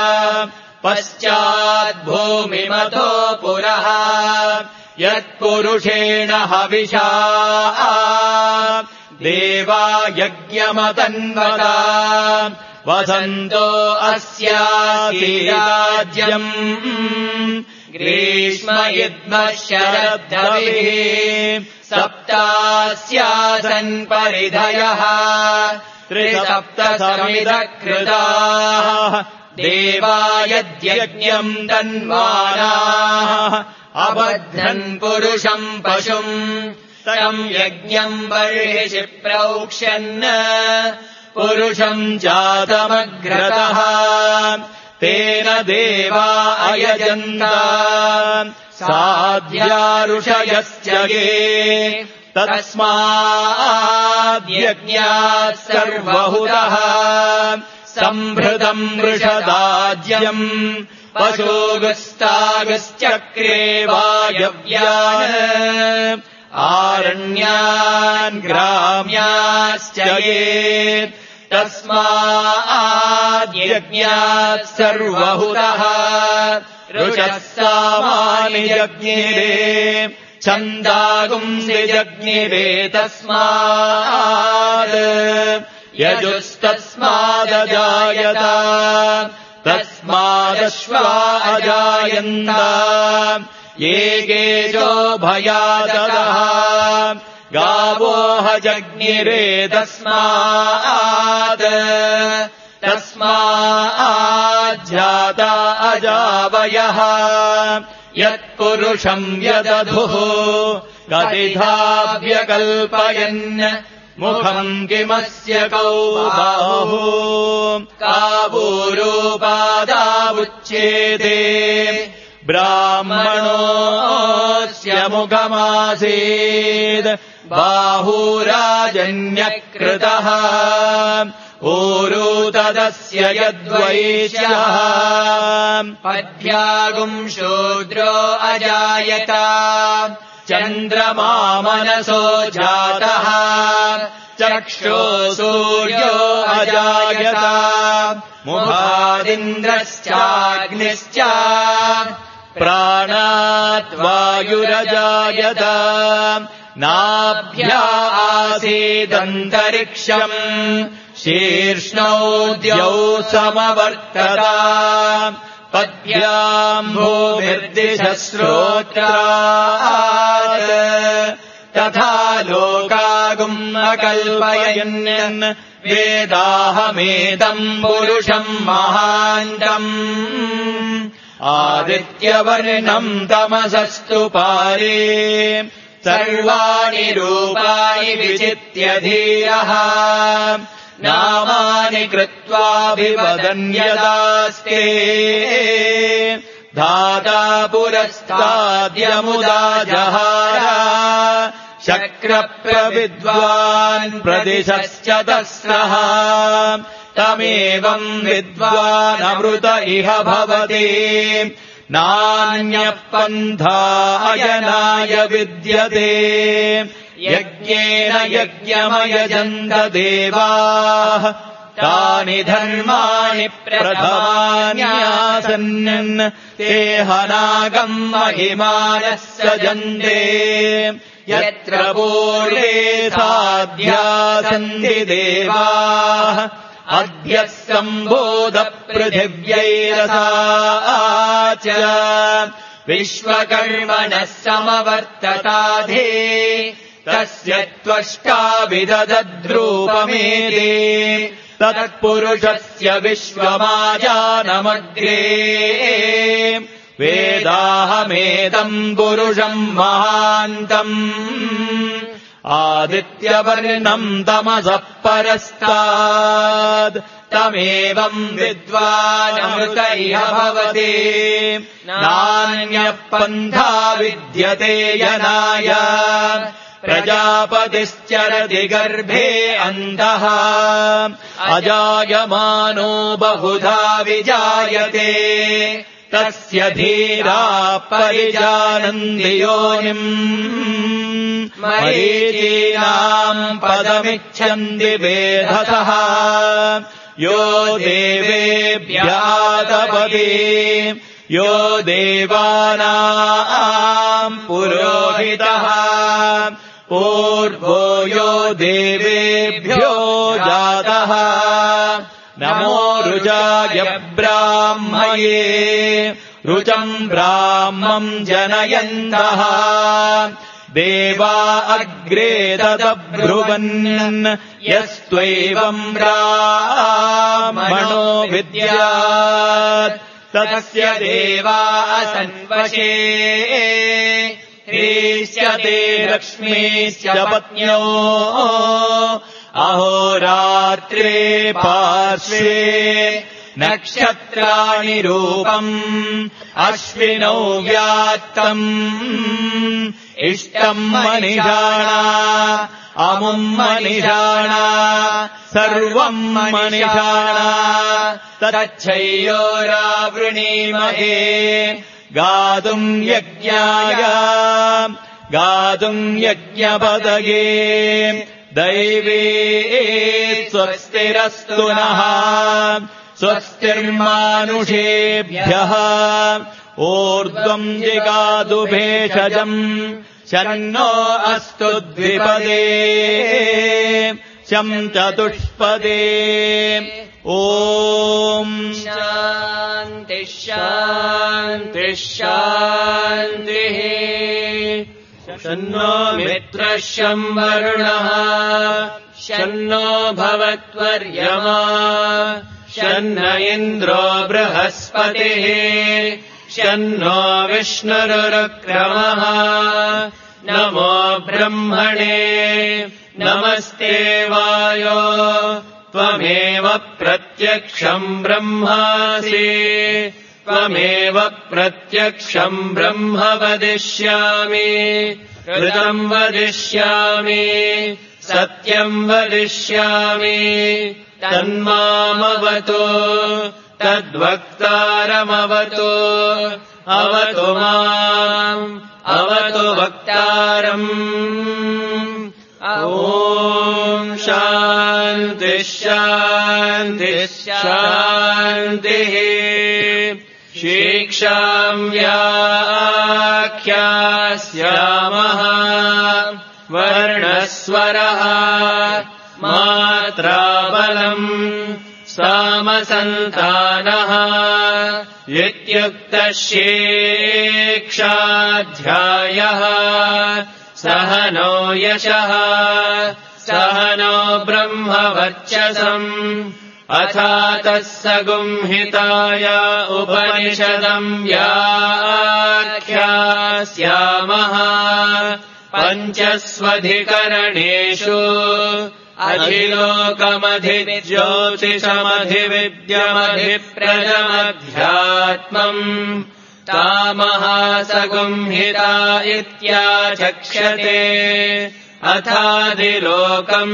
[SPEAKER 3] पश्चाद्भूमिमतो पुरः यत्पुरुषेण हविषा देवा यज्ञमतन्वता वसन्तो अस्यासीराज्यम् ग्रीष्म इद्मः शरद्धविः सप्तास्यासन् परिधयः त्रिसप्तसमिदकृताः देवा यद्यज्ञम् तन्वानाः अबध्नन् पुरुषम् पशुम् तम् यज्ञम् बर्हिषि प्रौक्ष्यन् पुरुषम् जातमग्रतः तेन देवा अयजन्त साध्यारुषयश्च ये तस्माद्यज्ञात् सर्वहुतः सम्भृतम् वृषदाज्यम् पशोगस्तागश्चक्रे वायव्यान् आरण्यान् ग्राम्याश्च ये तस्माद्यज्ञात् सर्वहुतः ऋषः सामानि जज्ञिरे छन्दागुंसि जज्ञिरे तस्मात् यजुस्तस्मादजायत तस्मादश्वा अजायन्त ये गेजो भयादतः गावोह जज्ञिरे तस्मात् तस्माज्जाता अजावयः यत्पुरुषम् यदधुः कथिताव्यकल्पयन् मुखम् किमस्य कौ बाहु कावूरूपादावुच्येते ब्राह्मणोऽस्य मुखमासीत् बाहुराजन्यकृतः ऊरू तदस्य यद्वैश्यः पद्भ्यागुम् शूद्रो अजायत चन्द्रमा मनसो जातः चक्षो सूर्यो अजायत मुखादिन्द्रश्चाग्निश्च प्राणात् वायुरजायत नाभ्या आसीदन्तरिक्षम् शीर्ष्णौ द्यौ समवर्तत पद्भ्याम् भूमिर्दिशः श्रोत्रात् तथा लोकागुम् अकल्पयन् वेदाहमेदम् पुरुषम् महान्तम् आदित्यवर्णम् तमसस्तु पारे सर्वाणि रूपाणि विचित्य धीरः नामानि कृत्वाभिवदन् यदास्ते धाता पुरस्ताद्यमुदा जहार शक्रप्रविद्वान् प्रदिशश्च तस्रः तमेवम् विद्वानमृत इह भवति नान्यः पन्था अयनाय विद्यते यज्ञेन यज्ञमयजन्त देवाः तानि धर्माणि प्रथमान्यासन् ते हनागम् महिमानः सजन्ते यत्र पूर्वे साध्या सन्ति देवाः अद्य सम्बोध पृथिव्यैरसा च विश्वकर्मणः समवर्तताधे तस्य त्वष्टा विदधद्रूपमेदे तत्पुरुषस्य विश्वमाजानमग्रे वेदाहमेदम् पुरुषम् महान्तम् आदित्यवर्णम् तमसः परस्तात् तमेवम् विद्वानमृत इह भवति नान्यः पन्था विद्यते यनाय प्रजापतिश्चरति गर्भे अन्धः अजायमानो बहुधा विजायते तस्य धीराः परिजानन्ति योनिम् मरीचीनाम् पदमिच्छन्ति वेधसः यो देवेभ्यातपति यो देवानाम् पुरोहितः पूर्वो यो देवेभ्यो जातः नमो रुजाय ब्राह्मये रुचम् ब्राह्मम् जनयन्तः देवा अग्रे तदब्रुवन् यस्त्वैवम् ब्राह्मणो विद्यात् तस्य देवा असन्वशे ह्रीष्यते लक्ष्मीश्च पत्न्यो अहोरात्रे पार्श्वे नक्षत्राणि रूपम् अश्विनौ व्यात्तम् इष्टम् मनिषाणा अमुम् मनिषाणा सर्वम् मनिषाणा तच्छय्योरावृणीमहे गातुम् यज्ञाय गातुम् यज्ञपदये दैवे स्वस्तिरस्तु नः स्वस्तिर्मानुषेभ्यः ऊर्ध्वम् जिगातु भेषजम् शन्नो अस्तु द्विपदे शम् चतुष्पदे ॐ
[SPEAKER 4] शान्तिः शान्तिः शान्तिः शन्नो मित्रः शं वरुणः शन्नो भवत्वर्यमा शन्न इन्द्रो बृहस्पतिः शन्नो विष्णुरुक्रमः नमो ब्रह्मणे नमस्ते वायो त्वमेव प्रत्यक्षम् ब्रह्मासि त्वमेव प्रत्यक्षम् ब्रह्म वदिष्यामि ऋतम् वदिष्यामि सत्यम् वदिष्यामि तन्मामवतु तद्वक्तारमवतु अवतु माम् अवतु वक्तारम् ॐ शान्तिः शान्तिः शान्तिः शीक्षाम् व्याख्यास्यामः वर्णस्वरः मात्राबलम् सामसन्तानः इत्युक्तः शिक्षाध्यायः सह नो यशः सह नो ब्रह्मवर्चसम् अथातः सगुंहिताय उपनिषदम् व्याख्यास्यामः पञ्चस्वधिकरणेषु अधिलोकमधिज्योतिषमधिविद्यमधिप्रजमध्यात्मम् तामहासगुंहिता इत्याचक्ष्यते अथादिलोकम्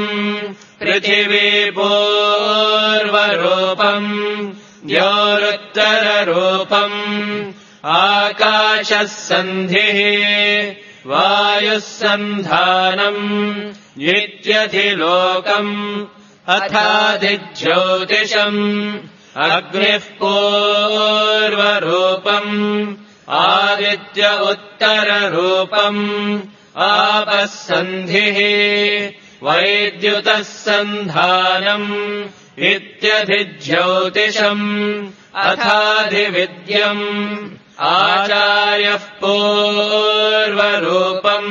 [SPEAKER 4] पृथिवीपूर्वरूपम् द्योरुत्तररूपम् आकाशः सन्धिः वायुः सन्धानम् इत्यधिलोकम् अथाधिज्योतिषम् अग्निः पूर्वरूपम् आदित्य उत्तररूपम् आपः सन्धिः वैद्युतः सन्धानम् इत्यधिज्योतिषम् अथाधिविद्यम् आचार्यः पूर्वरूपम्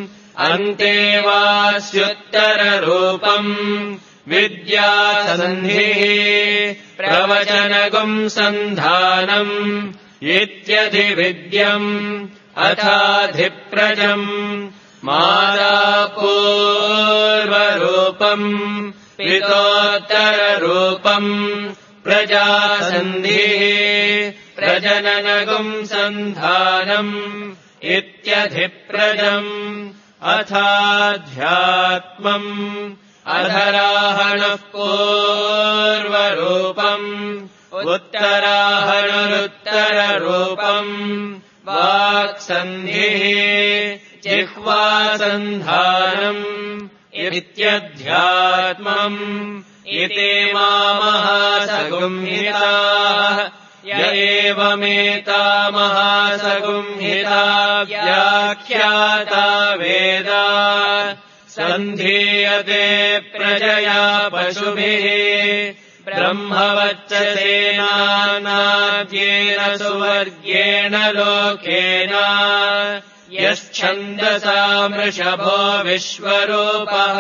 [SPEAKER 4] अन्तेवास्युत्तररूपम् विद्यासन्धिः प्रवचनगुम् सन्धानम् इत्यधिविद्यम् अथाधिप्रजम् मातापूर्वरूपम् पितोत्तररूपम् प्रजासन्धिः प्रजननगुम् सन्धानम् इत्यधिप्रजम् अथाध्यात्मम् अधराहणः पूर्वरूपम् उत्तराहणरुत्तररूपम् वाक्सन्धिः जिह्वासन्धानम् इत्यध्यात्मम् इति महासगुंहिताः य एवमेता महासगुंहिता व्याख्याता वेदा सन्धीयते प्रजया पशुभिः ब्रह्मवच्चसेनानाद्येन सुवर्गेण लोकेन यश्छन्दसा वृषभो विश्वरूपः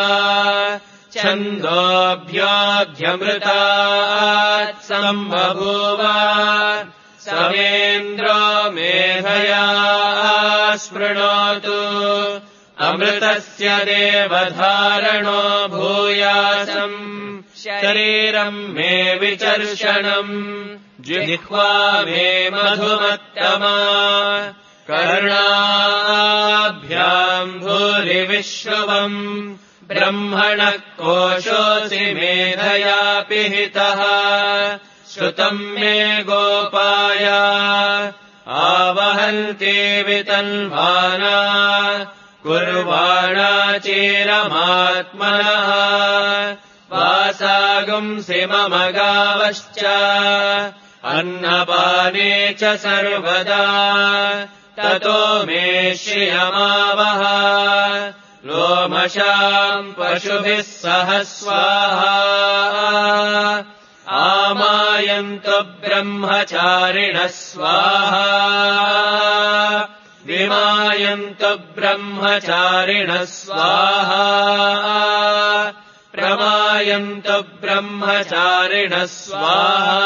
[SPEAKER 4] छन्दोभ्योऽध्यमृतात् सम्बभूव समेन्द्रो मेधया स्पृणोतु अमृतस्य देवधारणो भूयासम् शरीरम् मे विचर्षणम् जिह्वा मे मधुमत्तमा कर्णाभ्याम् भूरिविश्रुवम् ब्रह्मणः कोशोऽसि मेधया पिहितः श्रुतम् मे गोपाय आवहन्ति वितन्वाना कुर्वाणा चिरमात्मनः वासागुंसि मम गावश्च अन्नपाने च सर्वदा ततो मे श्रियमावह लोमशाम् पशुभिः सह स्वाहा आमायन्तु ब्रह्मचारिणः स्वाहा विमायन्तु ब्रह्मचारिणः स्वाहा प्रमायन्तु ब्रह्मचारिणः स्वाहा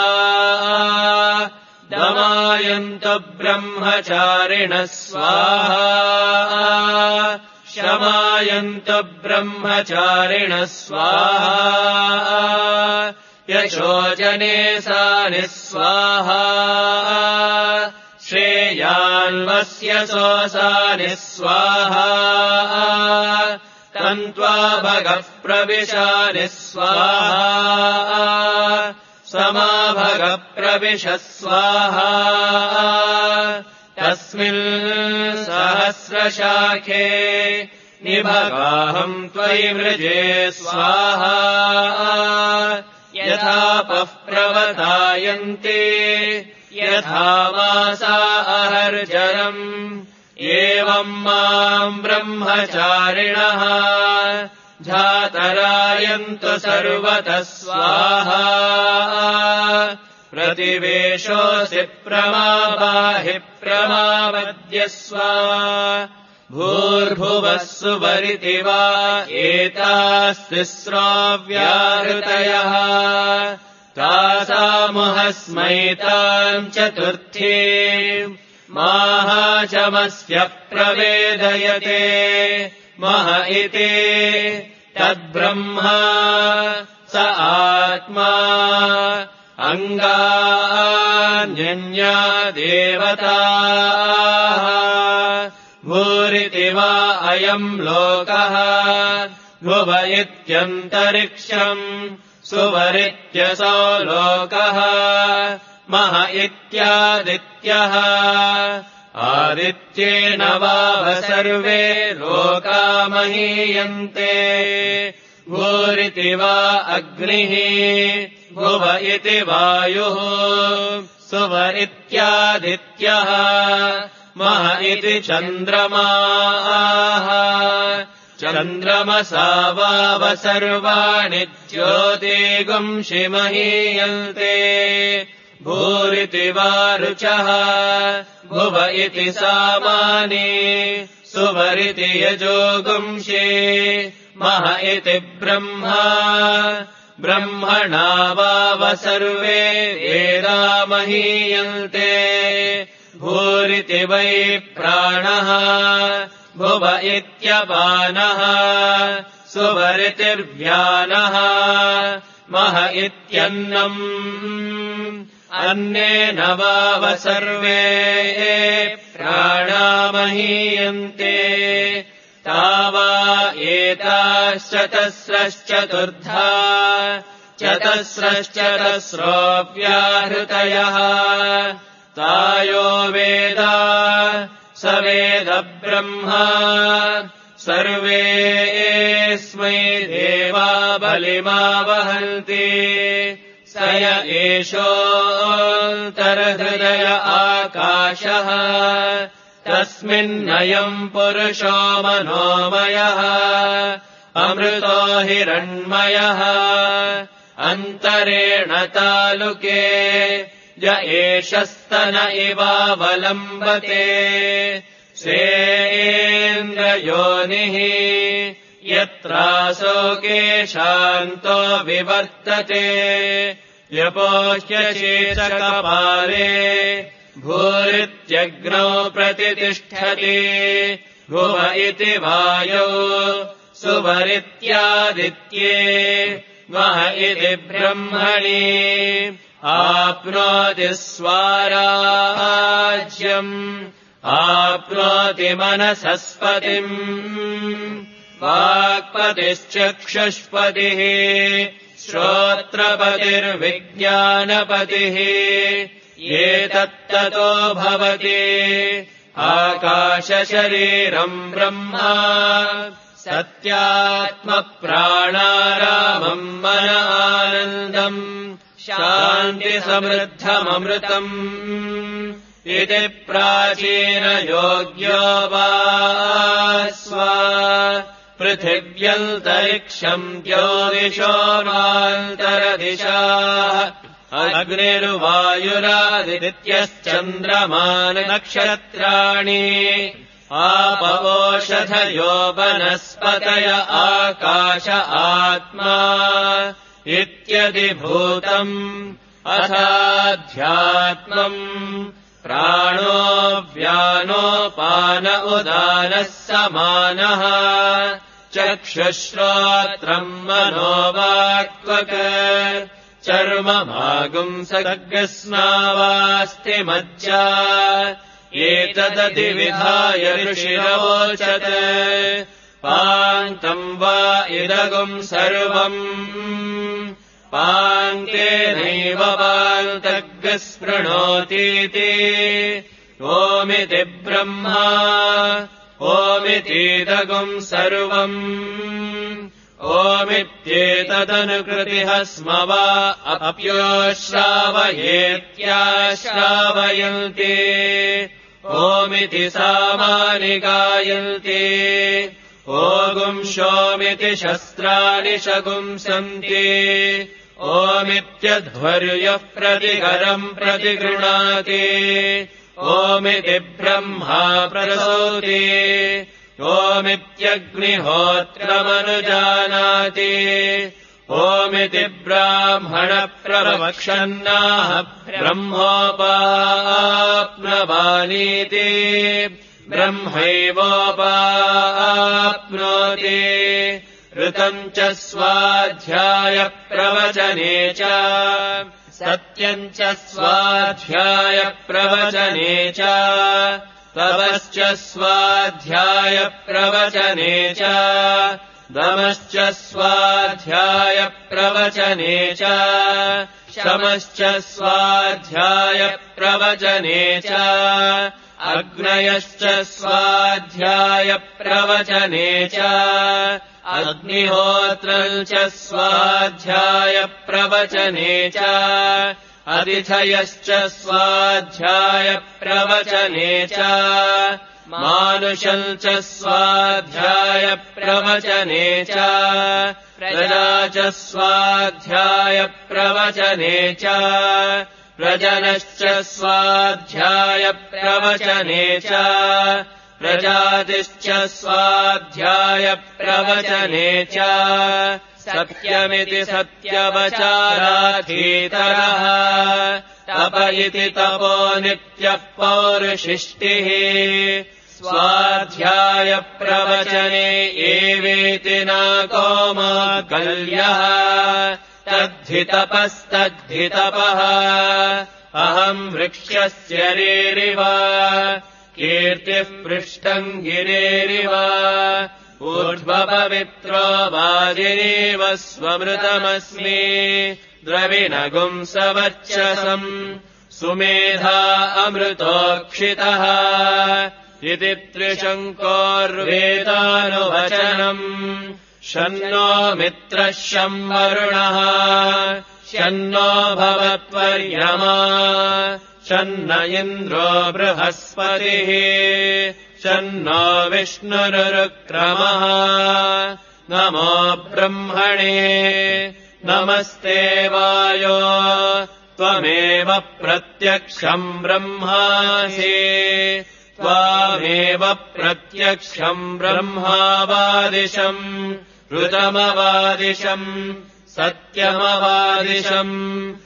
[SPEAKER 4] दमायन्तु ब्रह्मचारिणः स्वाहा शमायन्तु ब्रह्मचारिणः स्वाहा यशोजने सानि स्वाहा श्रेयान्वस्य सोऽसानि स्वाहा तन्त्वा भगः प्रविशानि स्वाहा समाभगः प्रविश स्वाहा तस्मिन् सहस्रशाखे निभगाहम् त्वयि मृजे स्वाहा यथापः प्रवतायन्ते यथा मासा अहर्जरम् एवम् माम् ब्रह्मचारिणः झातरायन्तु सर्वतः स्वाहा प्रतिवेशोऽसि प्रमापाहि प्रमावद्यस्व भूर्भुवः सुवरिति वा एतास्तिस्रो व्याहृतयः तासामुहस्मैताम् चतुर्थी माहाचमस्य प्रवेदयते मह इति तद्ब्रह्मा स आत्मा अङ्गान्यन्या देवताः भूरिति वा अयम् लोकः भुव इत्यन्तरिक्षम् सुवरित्यसौ लोकः मह इत्यादित्यः आदित्येन वाव सर्वे लोका महीयन्ते भूरिति वा अग्निः भुव इति वायुः सुव इत्यादित्यः मह इति चन्द्रमाः चन्द्रमसा वाव सर्वाणि ज्योतिगुंषि महीयन्ते भूरिति वा रुचः भुव इति सामानि सुवरिति यजोगुंषि मह इति ब्रह्मा ब्रह्मणा वाव सर्वे वेदा महीयन्ते भूरिति वै प्राणः भुव इत्यपानः सुवरितिर्व्यानः मह इत्यन्नम् अन्नेन वाव सर्वे प्राणामहीयन्ते तावा एताश्चतस्रश्चतुर्धा चतस्रश्चतस्रोऽव्याहृतयः तायो वेदा स वेद ब्रह्मा सर्वेऽस्मै देवा बलिमावहन्ति स य एषोऽन्तर्हृदय आकाशः तस्मिन्नयम् पुरुषो मनोमयः अमृतो हिरण्मयः अन्तरेण तालुके य एष स्तन इवावलम्बते सेन्द्रयोनिः यत्रासोके शान्तो विवर्तते यपोष्यशीर्षकपाले भूरित्यग्नौ प्रतितिष्ठति भुव इति वायौ सुवरित्यादित्ये वह इति ब्रह्मणि आप्नोति स्वाराज्यम् आप्नोति मनसस्पतिम् वाक्पतिश्चक्षुष्पतिः श्रोत्रपतिर्विज्ञानपतिः एतत्ततो भवति आकाशशरीरम् ब्रह्मा सत्यात्मप्राणारामम् मन आनन्दम् शान्तिसमृद्धममृतम् इति प्राचीनयोग्यो वा स्वा पृथिव्यन्तरिक्षम् ज्योतिषोऽवान्तरदिशाः अग्निर्वायुरादित्यश्चन्द्रमानि नक्षत्राणि आपवोषधयो वनस्पतय आकाश आत्मा इत्यधिभूतम् अथाध्यात्मम् प्राणो व्यानोपान उदानः समानः चक्षुश्रोत्रम् मनोवाक्त्वक् चर्ममागुंसगस्नावास्ति मज्जा एतदधिविधाय ऋषिरवोचत् पान्तम् वा इदगुम् सर्वम् पान्तेनैव पान्तग्स्पृणोतीति ओमिति ब्रह्मा ओमितीदगुम् सर्वम् ओमित्येतदनुकृतिः स्म वा अप्योश्रावयेत्याश्रावयन्ति ओमिति सामानि गायन्ति ओगुंशोमिति शस्त्राणि शगुंसन्ति ओमित्यध्वर्यः प्रतिकरम् प्रतिगृह्णाति ओमिति ब्रह्मा प्रसौति ओमित्यग्निहोत्रमनुजानाति ओमिति ब्राह्मणप्रवक्ष्यन्नाः ब्रह्मोपाप्नवानीति ब्रह्मैवोपाप्नोति ऋतम् च स्वाध्यायप्रवचने च सत्यम् च स्वाध्यायप्रवचने च तपश्च स्वाध्यायप्रवचने च दमश्च स्वाध्यायप्रवचने च शमश्च स्वाध्यायप्रवचने च अग्नयश्च स्वाध्यायप्रवचने च अग्निहोत्रम् च स्वाध्यायप्रवचने च अतिथयश्च स्वाध्यायप्रवचने च मानुषम् च स्वाध्यायप्रवचने च प्रजा च स्वाध्यायप्रवचने च प्रजनश्च स्वाध्यायप्रवचने च प्रजातिश्च स्वाध्यायप्रवचने च सत्यमिति सत्यवचाराधीतरः तप इति तपो नित्यः पौरुषिष्टिः स्वाध्याय प्रवचने एवेति न कौमाकल्यः तद्धि तपस्तद्धि तपः अहम् वृक्षस्य रेरिव कीर्तिः पृष्ठम् गिरेरिव ऊर्ध्वपवित्रो वाजिनीव स्वमृतमस्मि द्रविणगुम् सवर्चसम् सुमेधा अमृतोक्षितः इति त्रिशङ्कोर्वेदानुवचनम् शन्नो मित्रः शं वरुणः शन्नो भवत्वर्यमा शन्न इन्द्रो बृहस्पतिः शन्नो विष्णुरुक्रमः नमो ब्रह्मणे नमस्ते वायो त्वमेव प्रत्यक्षम् ब्रह्मासि त्वामेव प्रत्यक्षम् ब्रह्मावादिशम् ऋतमवादिशम् सत्यमवादिशम्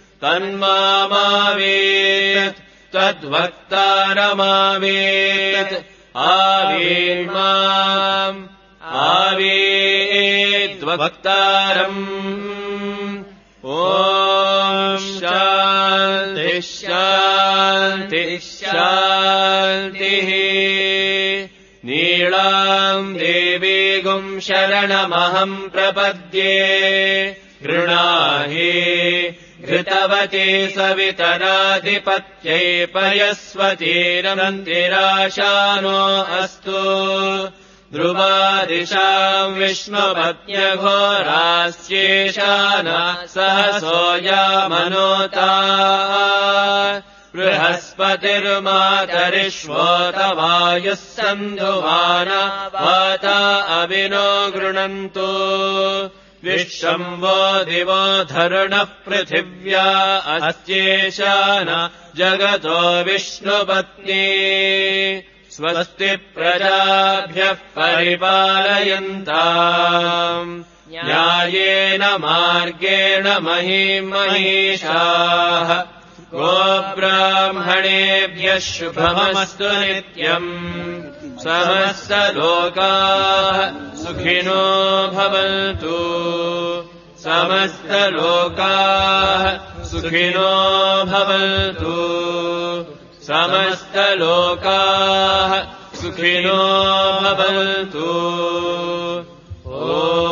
[SPEAKER 4] तन्मामावीत् त्वद्वक्तारमावीत् आवीर्माम् आवीद्वक्तारम् ॐ शान्तिः शान्तिः शान्तिः नीलाम् देवीगुम् शरणमहम् प्रपद्ये गृणाहि घृतवती सवितराधिपत्यै पयस्वतीरमन्दिराशानो अस्तु ध्रुवादिशाम् विष्णुपत्न्यघोरास्येषान सहसो यामनोता बृहस्पतिर्मातरिष्वोतवायुः सन्धुवान वाता अविनो गृणन्तु विश्वम्भो दिवो धरुणः पृथिव्या अस्येषान जगतो विष्णुपत्नी स्वस्ति प्रजाभ्यः परिपालयन्ताम् न्यायेन मार्गेण महीम् महिषाः गोब्राह्मणेभ्यः शुभमस्तु नित्यम् समस्तलोकाः सुखिनो भवन्तु समस्तलोकाः सुखिनो भवन्तु समस्तलोकाः सुखिनो भवन्तु ॐ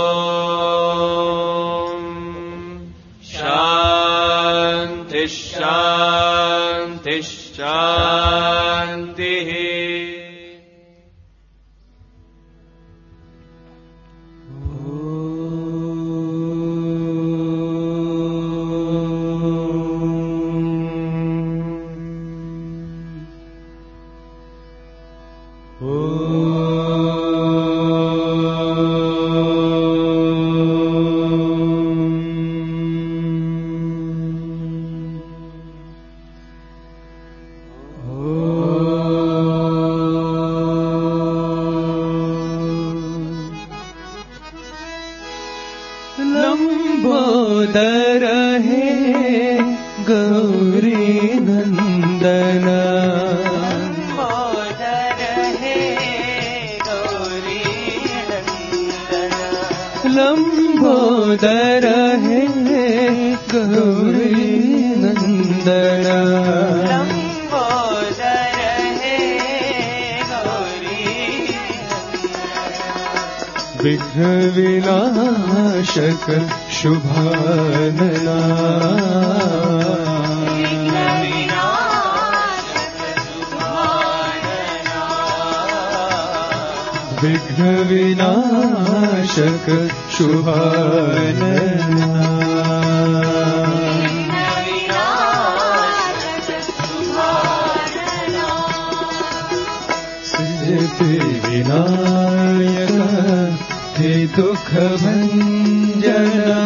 [SPEAKER 4] शान्तिः शान्तिः शान्तिः
[SPEAKER 3] लंबोदर हे गौरी नंदन लंबोदर हे गौरी नंदन विघ्न विनाशक शुभानना विघ्न विनाशक शुभानना सिद्धि विनायक हे दुख भंजना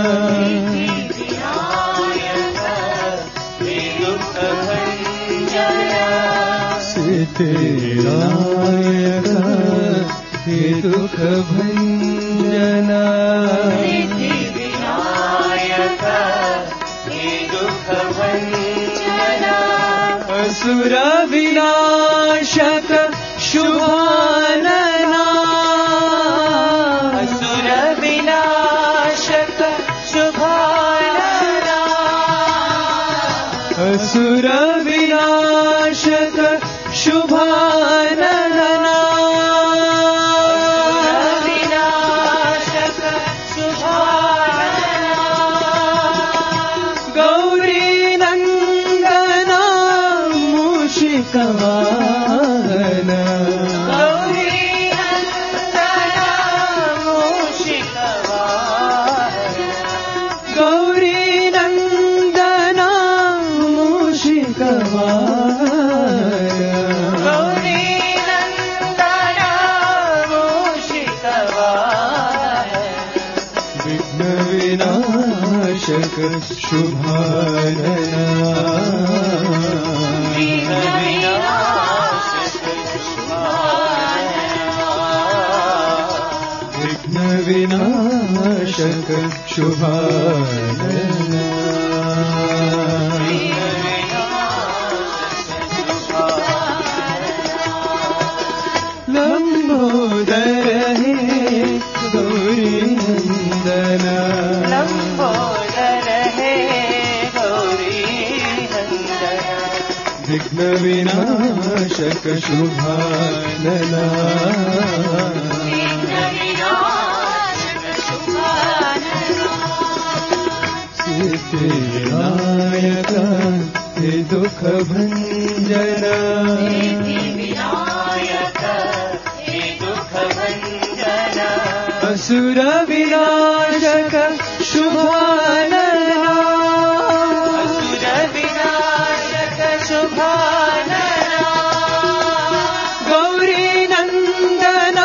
[SPEAKER 3] सिद्धिनायक हे दुख भंजना असुर विनाशक शुभानना असुर विनाशक शुभानना असुर विनाशक शुभानना विनाशक शुभानना गौरी नंदना मूषिकवाहन गौरी नंदना मूषिकवाहन गौरी नंदना मूषिकवाहन गौरी नंदना मूषिकवाहन विघ्न विनाशक शुभानना विघ्न विनाशक शुभानना लंबोदर हे गौरी नंदना लंबोदर हे गौरी नंदना विघ्न विनाशक शुभानना विघ्न विनाशक शुभानना सिद्धिविनायक हे दुख भंजन सिद्धिविनायक हे दुख भंजन असुर विनाशक शुभानना असुर विनाशक शुभानना गौरी नंदना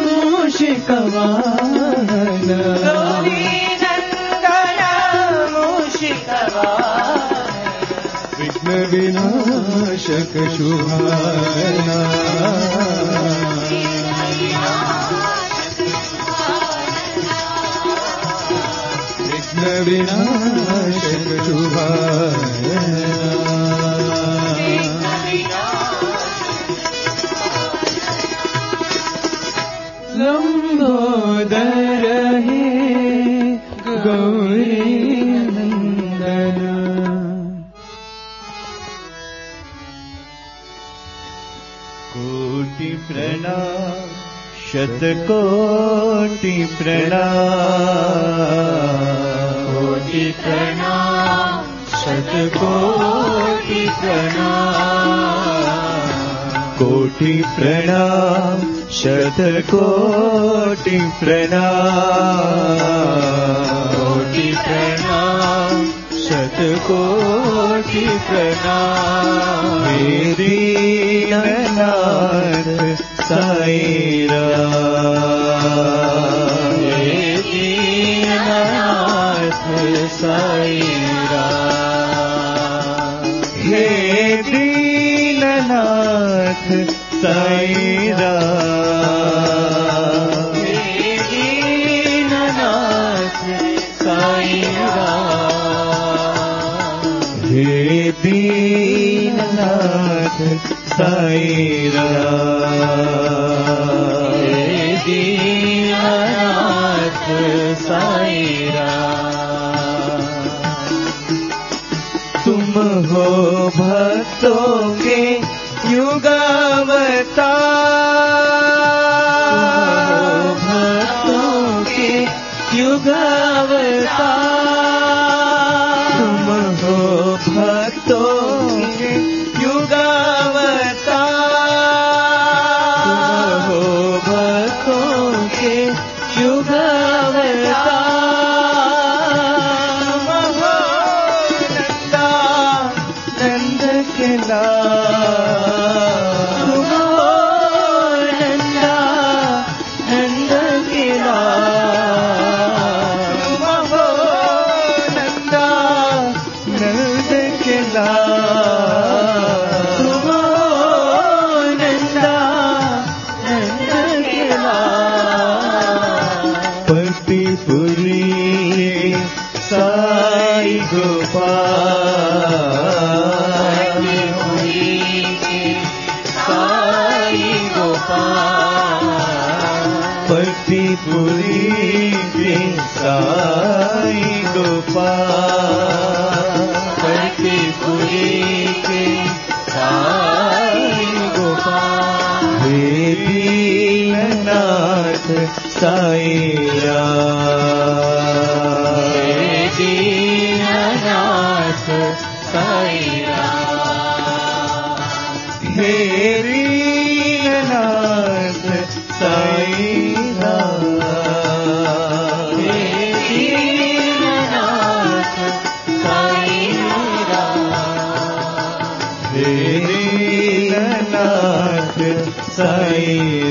[SPEAKER 3] मूषिकवाहन गौरी नंदना मूषिकवाहन विघ्न विनाशक शुभानना विघ्न विनाशक शुभानना लंबोदर हे गौरी नंदना कोटि प्रणाम शतकोटि प्रणाम कोटि प्रणाम शतकोटि प्रणाम कोटि प्रणाम शतकोटि प्रणाम कोटि प्रणाम शतकोटि प्रणाम मेरी दीननाथ साईं राम मेरी दीननाथ साईं राम हे दीननाथ साईं राम हे दीननाथ साईं राम हे दीननाथ साईं राम हे दीननाथ साईं राम तुम हो भक्तों के युगावतार भक्तों के युगावतार तुम हो भक्तों के युगावतार तुम हो भक्तों के युगावतार नंदा नंद के लाल तुम हो नंदा नंद के लाल तुम हो नंदा नंद के लाल तुम हो नंदा नंद के लाल पतिपुरी साई गोपाल साई गोपाल
[SPEAKER 5] साई गोपाल फतेहपुरी के साई गोपाल हे दीननाथ साई राम हे दीननाथ साई राम हे दीननाथ साई राम हे दीननाथ साई राम हे दीननाथ साई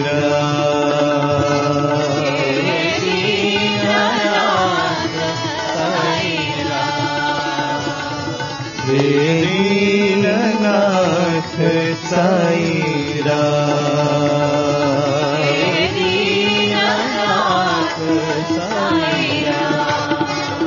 [SPEAKER 5] राम हे दीननाथ साई राम हे दीननाथ साई राम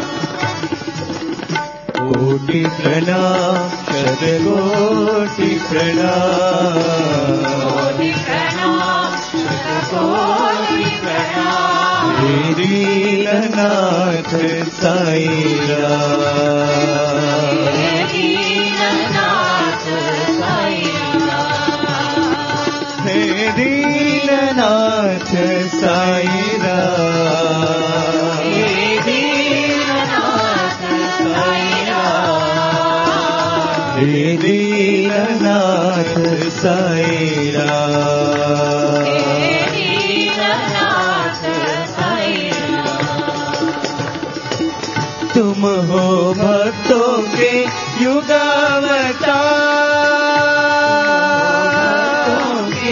[SPEAKER 5] कोटि प्रणाम शतकोटि प्रणाम कोटि प्रणाम शतकोटि प्रणाम हे दीननाथ साई राम हे दीननाथ साई राम हे दीननाथ साई राम हे दीननाथ साई राम हे दीननाथ साई राम हे दीननाथ साई राम तुम हो भक्तों के युगावतार के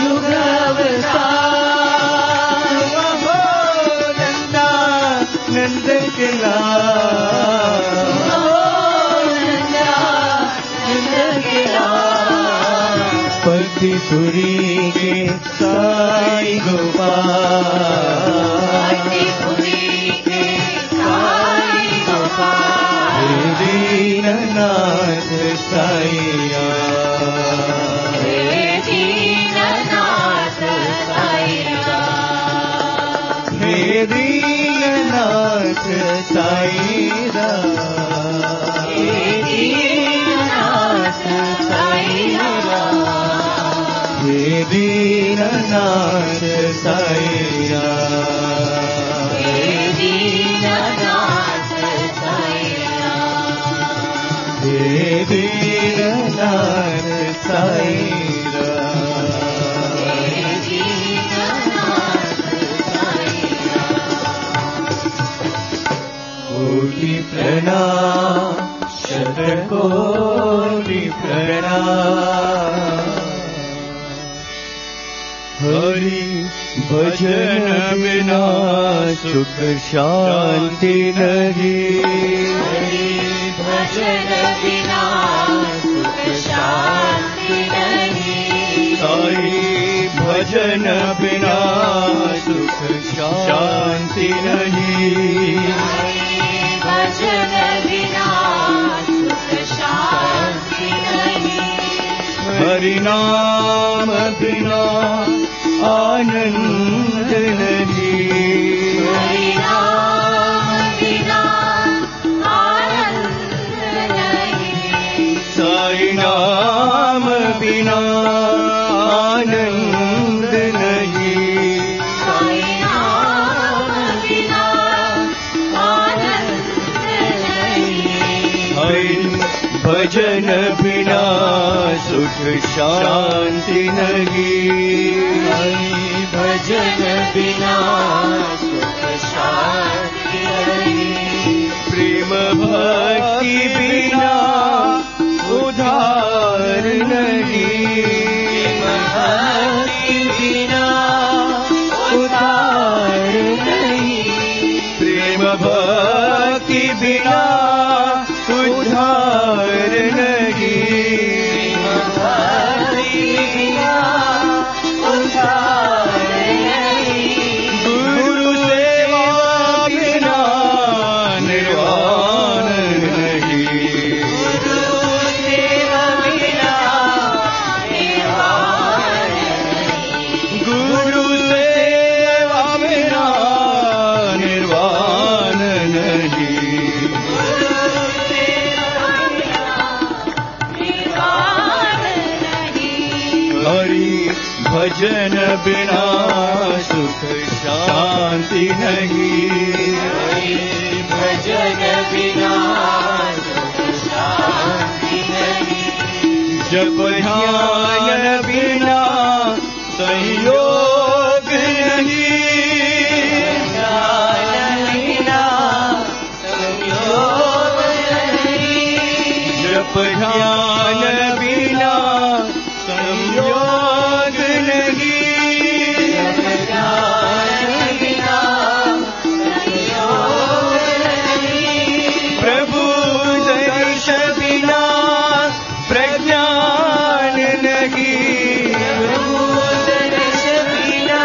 [SPEAKER 5] युगावतार हो नंदा नंद के लाल हो नंदा नंद के लाल फतेहपुरी के साई गोपाल फतेहपुरी के साई गोपाल हे दीननाथ साई राम हे दीननाथ साई राम हे दीननाथ साई राम हे दीननाथ साई राम हे दीननाथ साई राम हे दीननाथ साई राम हे दीननाथ साई राम हे दीननाथ साई राम कोटि प्रणाम शतकोटि प्रणाम हरि भजन बिना सुख शांति नहीं हरि भजन बिना सुख शांति नहीं साई भजन बिना सुख शांति नहीं भजन बिना सुख शांति नहीं हरि नाम बिना आनंद नहीं हरि नाम बिना आनंद नहीं साई नाम बिना आनंद नहीं साई नाम बिना आनंद नहीं हरि भजन बिना सुख शांति नहीं हरि भजन बिना सुख शांति नहीं प्रेम भक्ति बिना उधार नहीं भक्ति बिना उधार नहीं प्रेम भक्ति बिना उधार नहीं भक्ति बिना उधार नहीं गुरु सेवा बिना निर्वाण नहीं गुरु सेवा बिना निर्वाण नहीं गुरु सेवा बिना निर्वाण भजन बिना सुख शांति नहीं,
[SPEAKER 3] भजन बिना सुख शांति नहीं,
[SPEAKER 5] जप ध्यान बिना संयोग नहीं,
[SPEAKER 3] ध्यान बिना संयोग नहीं,
[SPEAKER 5] जप ध्यान बिना संयोग नहीं,
[SPEAKER 3] ध्यान बिना संयोग नहीं,
[SPEAKER 5] प्रभु दर्श बिना प्रज्ञान नहीं,
[SPEAKER 3] प्रभु दर्श बिना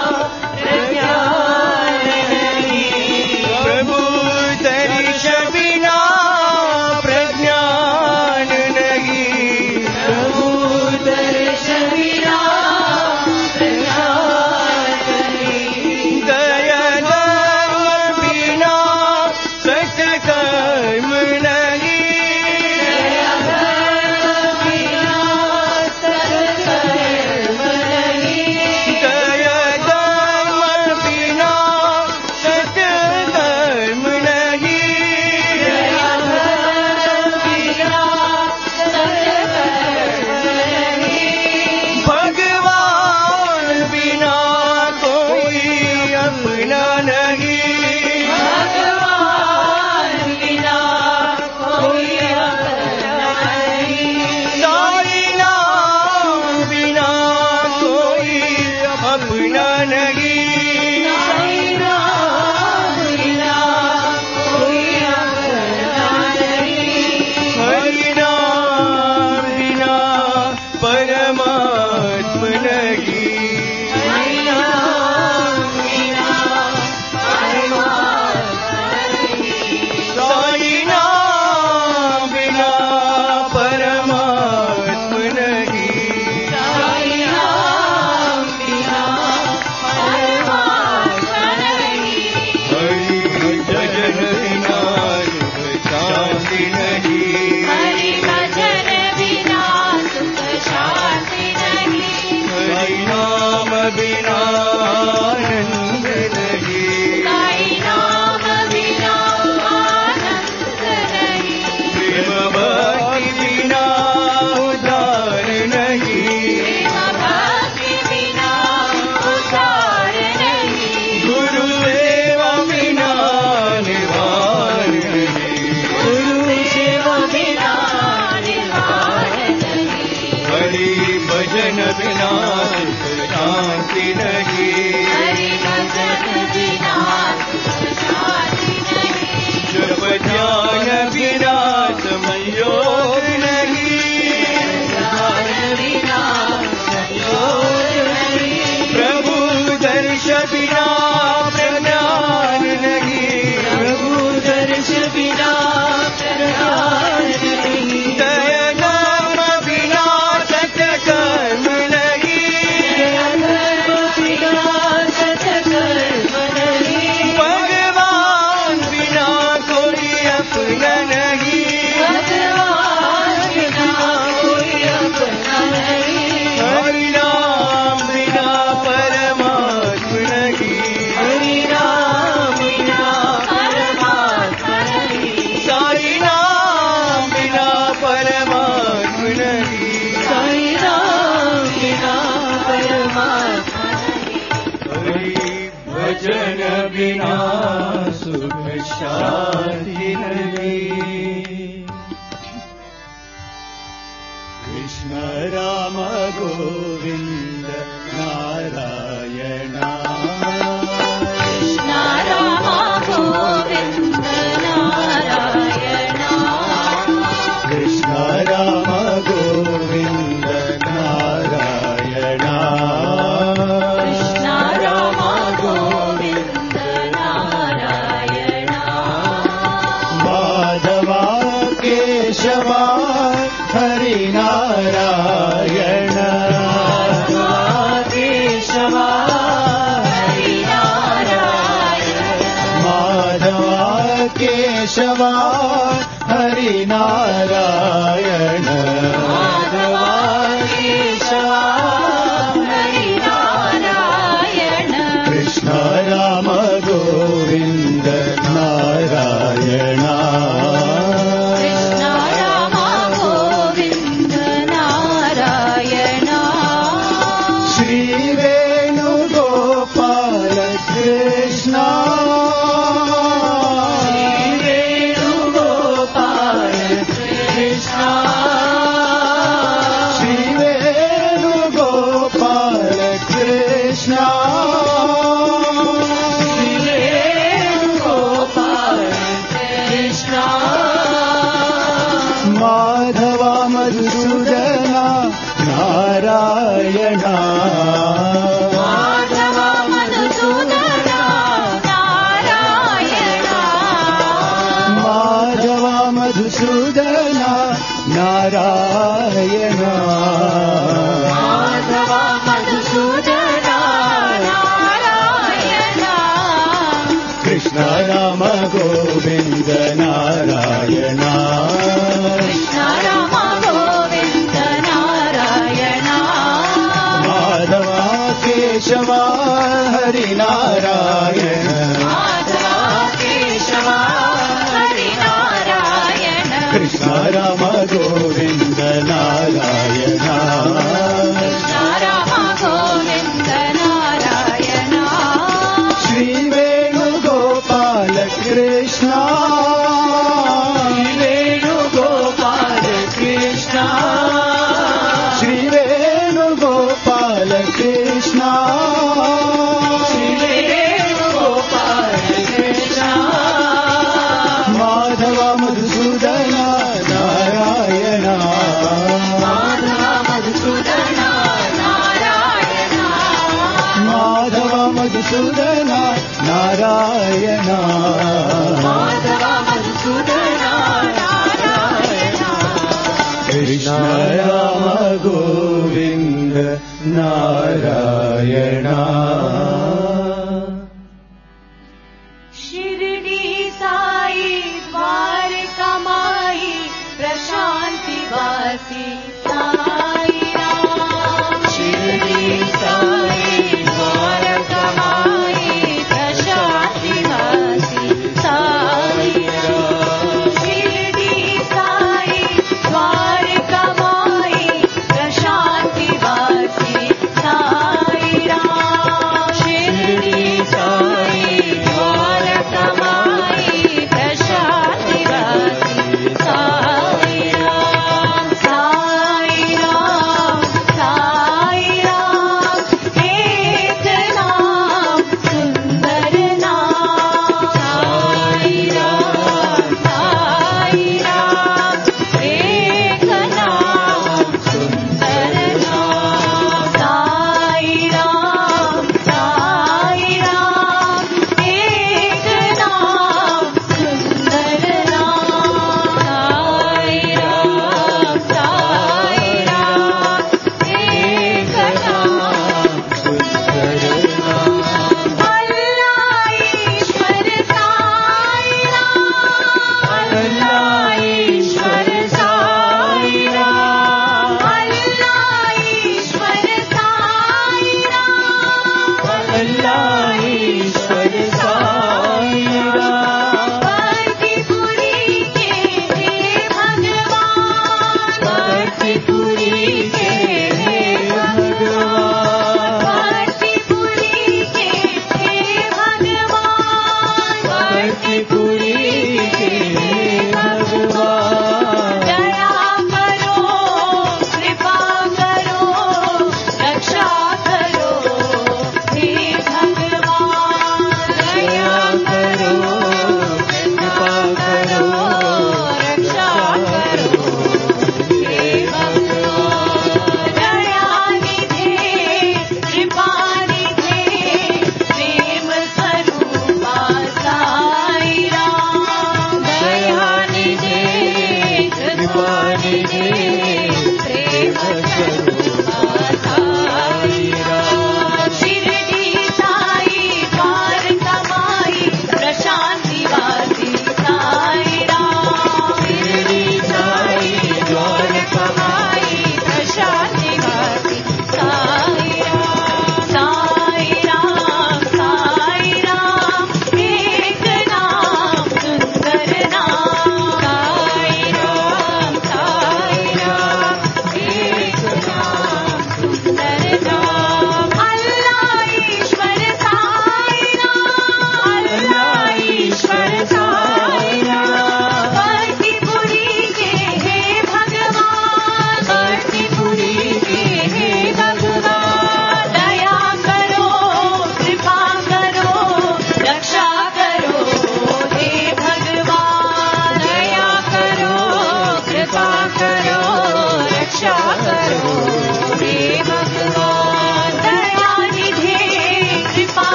[SPEAKER 3] प्रज्ञान नहीं,
[SPEAKER 5] प्रभु दर्श बिना प्रज्ञान नहीं,
[SPEAKER 3] प्रभु दर्श बिना प्रज्ञान नहीं,
[SPEAKER 5] दया धर्म बिना सत्कर्म नहीं,
[SPEAKER 3] दया धर्म बिना सत्कर्म नहीं,
[SPEAKER 5] दया धर्म बिना सत्कर्म नहीं,
[SPEAKER 3] दया धर्म बिना सत्कर्म नहीं,
[SPEAKER 5] भगवान बिना कोई अपना नहीं,
[SPEAKER 3] भगवान बिना कोई अपना नहीं,
[SPEAKER 5] साई नाम बिना कोई अपना नहीं,
[SPEAKER 3] साई नाम बिना कोई अपना नहीं,
[SPEAKER 5] हरि नाम बिना परमात्मा नहीं,
[SPEAKER 3] हरि नाम बिना परमात्मा नहीं,
[SPEAKER 5] साई नाम बिना परमात्मा नहीं,
[SPEAKER 3] साई नाम बिना परमात्मा नहीं,
[SPEAKER 5] हरि भजन बिना सुख शांति नहीं,
[SPEAKER 3] हरि भजन बिना सुख शांति नहीं,
[SPEAKER 5] हरि नाम बिना आनंद नहीं,
[SPEAKER 3] साई नाम बिना आनंद नहीं,
[SPEAKER 5] प्रेम भक्ति बिना उद्धार नहीं,
[SPEAKER 3] प्रेम भक्ति बिना उद्धार नहीं,
[SPEAKER 5] गुरु सेवा बिना निवार नहीं,
[SPEAKER 3] गुरु सेवा बिना निवार नहीं,
[SPEAKER 5] हरि भजन बिना सुख शांति नहीं,
[SPEAKER 3] हरि भजन बिना सुख शांति नहीं,
[SPEAKER 5] जप ध्यान बिना संयोग नहीं,
[SPEAKER 3] ध्यान बिना संयोग नहीं,
[SPEAKER 5] प्रभु दर्श बिना प्रज्ञान नहीं,
[SPEAKER 3] प्रभु दर्श बिना प्रज्ञान नहीं,
[SPEAKER 5] दया धर्म बिना सत्कर्म नहीं,
[SPEAKER 3] दया धर्म बिना सत्कर्म नहीं,
[SPEAKER 5] भगवान बिना कोई अपना नहीं,
[SPEAKER 3] भगवान बिना कोई अपना नहीं,
[SPEAKER 5] हरि नाम बिना परमात्मा नहीं,
[SPEAKER 3] हरि नाम बिना परमात्मा नहीं,
[SPEAKER 5] साई नाम बिना परमात्मा नहीं,
[SPEAKER 3] साई नाम बिना परमात्मा नहीं,
[SPEAKER 5] हरि भजन बिना सुख शांति नहीं, कृष्ण राम गोविंद नारायण,
[SPEAKER 3] कृष्ण राम गोविन्द नारायण,
[SPEAKER 5] कृष्ण राम गोविंद नारायण,
[SPEAKER 3] कृष्ण राम गोविन्द नारायण,
[SPEAKER 5] माधवा केशवा हरि नारायण,
[SPEAKER 3] केशवा हरि नारायण,
[SPEAKER 5] माधवा केशवा हरि नारायण,
[SPEAKER 3] माधवा केशवा हरि
[SPEAKER 5] మధుసూదన నారాయణ
[SPEAKER 6] మాధవ మధుసూదన నారాయణ
[SPEAKER 5] మాధవ మధుసూదన నారాయణ
[SPEAKER 6] మాధవ మధుసూదన నారాయణ
[SPEAKER 5] కృష్ణ రామ గోవింద నారాయణ
[SPEAKER 6] కృష్ణ రామ గోవింద నారాయణ
[SPEAKER 5] మాధవ కేశవ హరి నారాయణ
[SPEAKER 6] మాధవ కేశవ హరి నారాయణ
[SPEAKER 5] కృష్ణ రామ గోవింద నారాయణ
[SPEAKER 6] కృష్ణ రామ గోవింద నారాయణ
[SPEAKER 5] శ్రీ వేణుగోపాల కృష్ణ వేణుగోపాల కృష్ణ శ్రీ వేణుగోపాల కృష్ణ శ్రీ వేణుగోపాల కృష్ణ మాధవ మధుసూదన నారాయణ
[SPEAKER 6] మాధవ మధుసూదన నారాయణ
[SPEAKER 5] మాధవ మధుసూదన నారాయణ
[SPEAKER 6] మాధవ మధుసూదన నారాయణ
[SPEAKER 5] కృష్ణ రామ గోవింద నారాయణ
[SPEAKER 6] शिरडी साई द्वारकामाई प्रशांति वासी साई राम शिरडी साई द्वारकामाई प्रशांति वासी साई राम शिरडी साई द्वारकामाई प्रशांति वासी साई राम शिरडी साई द्वारकामाई प्रशांति वासी साई राम साई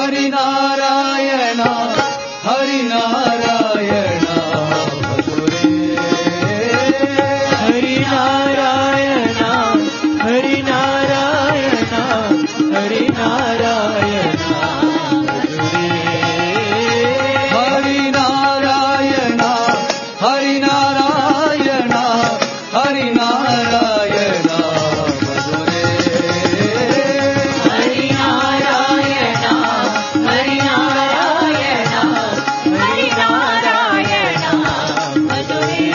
[SPEAKER 5] हरि नारायण हरि नारायण भजो रे हरि नारायण हरि नारायण हरि नारायण भजो रे हरि नारायण हरि नारायण हरि नारायण भजो रे
[SPEAKER 6] हरि नारायण हरि नारायण हरि नारायण भजो रे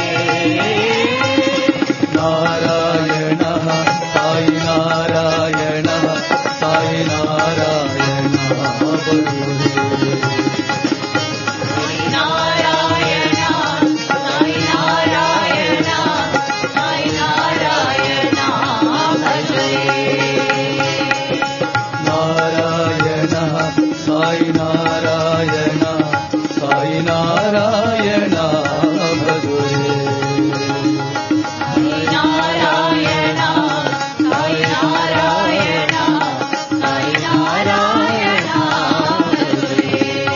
[SPEAKER 5] नारायण साई नारायण साई नारायण भजो रे
[SPEAKER 6] हरि नारायण साई नारायण साई नारायण भजो रे
[SPEAKER 5] नारायण साई नारायण साई नारायण भजो रे
[SPEAKER 6] हरि नारायण साई नारायण साई नारायण भजो रे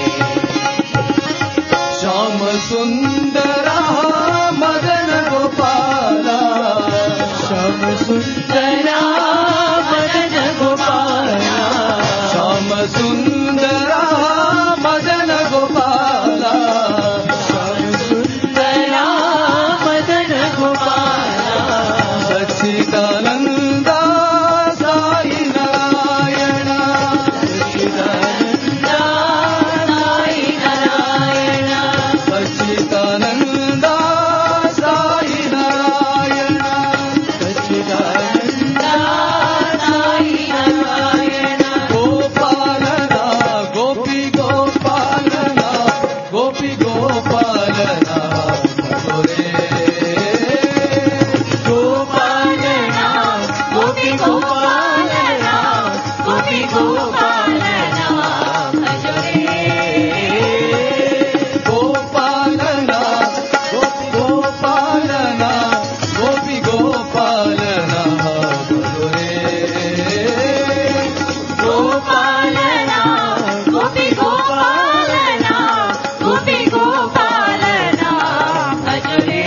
[SPEAKER 5] श्याम सुंदरा मदन गोपाला श्याम सुंदरा
[SPEAKER 6] मदन गोपाला
[SPEAKER 5] श्याम सुंदरा मदन गोपाला श्याम
[SPEAKER 6] सुंदरा मदन गोपाला
[SPEAKER 5] सच्चिदानंदा साई नारायण
[SPEAKER 6] सच्चिदानंदा साई नारायण
[SPEAKER 5] सच्चिदानंदा साई नारायण
[SPEAKER 6] सच्चिदानंदा साई नारायण
[SPEAKER 5] गोपालना गोपी गोपालना गोपी गोपालना भजो रे
[SPEAKER 6] गोपालना गोपी गोपालना गोपी गोपालना भजो रे
[SPEAKER 5] गोपालना गोपी गोपालना गोपी गोपालना भजो रे
[SPEAKER 6] गोपालना गोपी गोपालना गोपी गोपालना भजो रे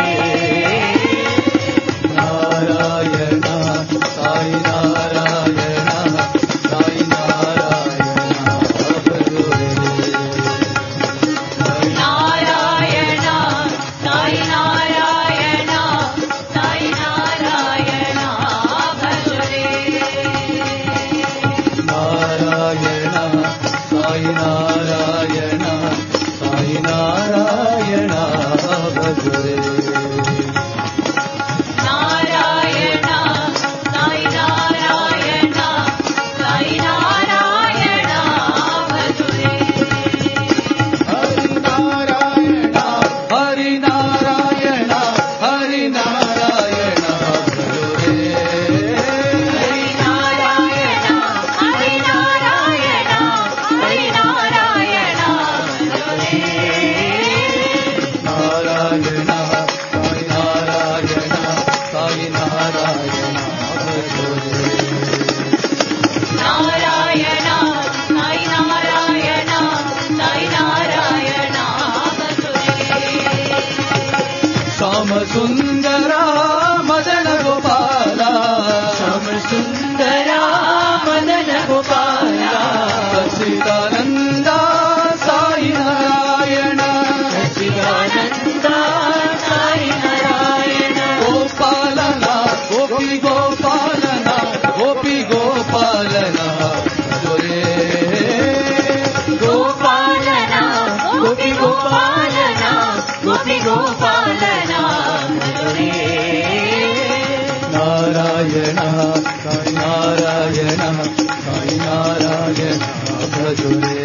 [SPEAKER 5] नारायण साई नारायण साई नारायण भजो रे
[SPEAKER 6] नारायण साई नारायण साई नारायण भजो रे
[SPEAKER 5] नारायण साई नारायण साई नारायण भजो रे
[SPEAKER 6] नारायण साई नारायण साई नारायण भजो रे
[SPEAKER 5] हरि नारायण हरि नारायण हरि नारायण भजो रे
[SPEAKER 6] हरि नारायण हरि नारायण हरि नारायण भजो रे
[SPEAKER 5] नारायण साई नारायण साई नारायण भजो रे
[SPEAKER 6] नारायण साई नारायण साई नारायण भजो रे
[SPEAKER 5] श्याम सुंदरा मदन गोपाला
[SPEAKER 6] श्याम सुंदरा मदन गोपाला
[SPEAKER 5] सच्चिदानंदा साई नारायण
[SPEAKER 6] सच्चिदानंदा साई नारायण
[SPEAKER 5] गोपालना गोपी गोपालना गोपी गोपालना भजो रे
[SPEAKER 6] गोपालना गोपी गोपालना गोपी गोपालना भजो रे
[SPEAKER 5] नारायण साई नारायण साई नारायण भजो रे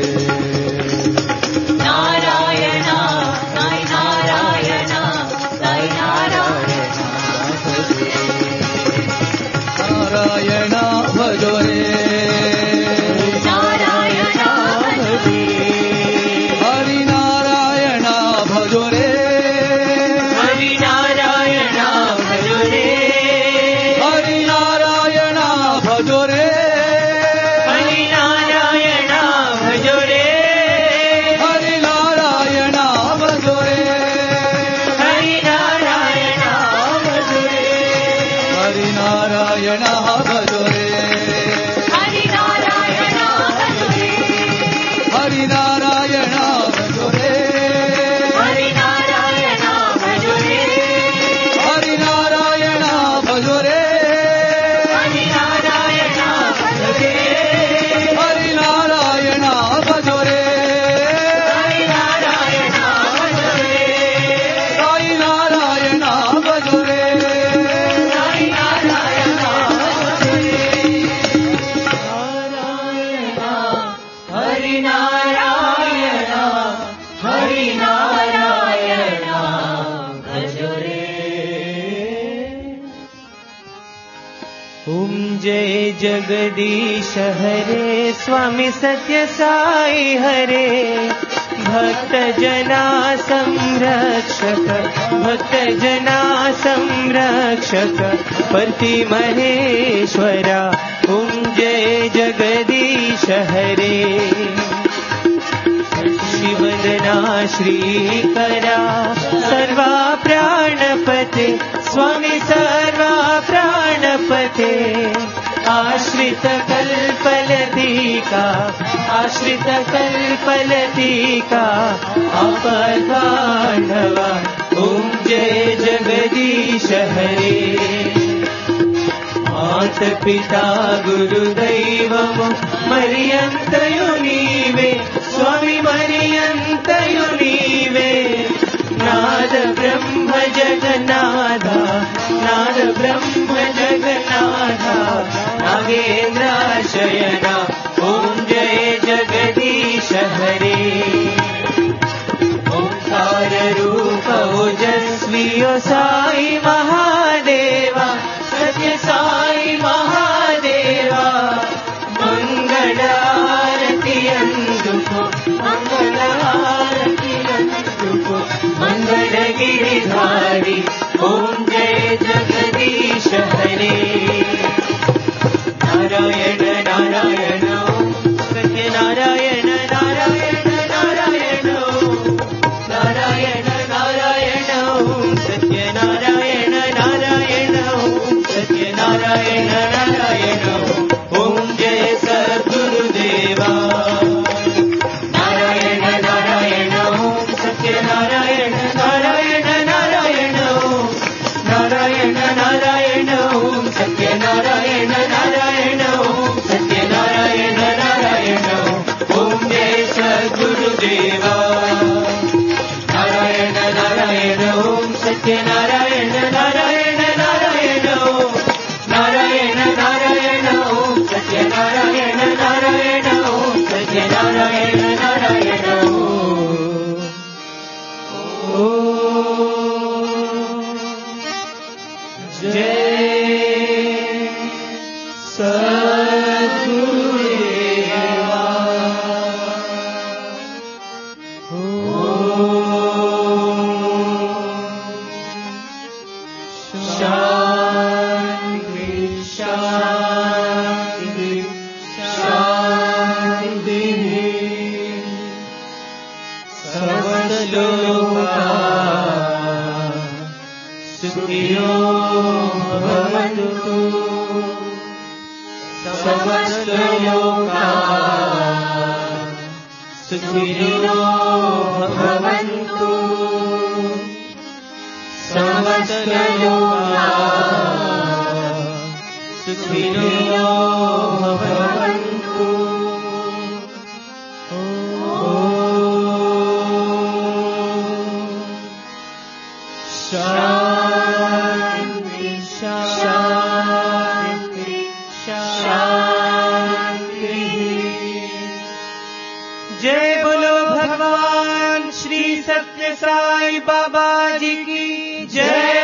[SPEAKER 6] नारायण साई नारायण साई नारायण भजो रे
[SPEAKER 5] नारायण भजो रे
[SPEAKER 6] नारायण भजो रे
[SPEAKER 5] हरि नारायण भजो रे
[SPEAKER 6] हरि नारायण भजो रे
[SPEAKER 5] हरि नारायण भजो रे
[SPEAKER 6] हरि नारायण भजो रे
[SPEAKER 5] नारायण भजो रे
[SPEAKER 6] हरि नारायण भजो रे
[SPEAKER 5] हरि नारायण भजो रे
[SPEAKER 6] हरि नारायण भजो रे
[SPEAKER 5] हरि नारायण भजो रे
[SPEAKER 6] हरि नारायण भजो रे
[SPEAKER 5] हरि नारायण भजो रे
[SPEAKER 6] हरि नारायण भजो रे
[SPEAKER 5] साई नारायण भजो रे
[SPEAKER 6] हरि नारायण भजो रे हरि नारायण हरि नारायण भजो रे।
[SPEAKER 3] ओम जय जगदीश हरे स्वामी सत्य साई हरे भक्त जना संरक्षक भक्त जना संरक्षक पति महेश्वरा ओम जय जगदीश हरे शिवंदना श्रीकरा सर्वा प्राणपते स्वामी सर्वा प्राणपते आश्रित कल्पलतिका आश्रित कल्पलतिका आपद्बांधवा ओम जय जगदीश हरे मात पिता गुरुदैवमु मरियंतयु नीवे स्वामी मरियंतयु नीवे नाद ब्रह्म जगन्नाथा नाद ब्रह्म जगन्नाथा नागेन्द्राशयना ओम जय जगदीश हरे ओंकार रूप ओजस्वी ओ साई महादेवा सत्य साई महादेवा मंगल आरती अंदुको मंगल आरती अंदुको मंगल गिरिधारी ओम जय जगदीश हरे नारायण नारायण सत्य नारायण नारायण नारायण नारायण नारायण सत्य नारायण नारायण सत्य नारायण नारायण ओम जय सद्गुरुदेवा नारायण नारायण सत्य नारायण नारायण नारायण नारायण नारायण सत्य नारायण नारायण सत्य नारायण नारायण ओम जय सद्गुरुदेवा नारायण नारायण सत्य नारायण नारायण नारायण नारायण नारायण सत्य नारायण नारायण सत्य नारायण नारायण ओ जय सद्गुरुदेवा शांति शांति शांति समस्त लोका सुखिनो भवन्तु समस्त लोका सुखिनो भवन्तु समस्त लोका सुखिनो भवन्तु शांति शांति शांति। जय बोलो भगवान श्री सत्य साई बाबा जी की जय।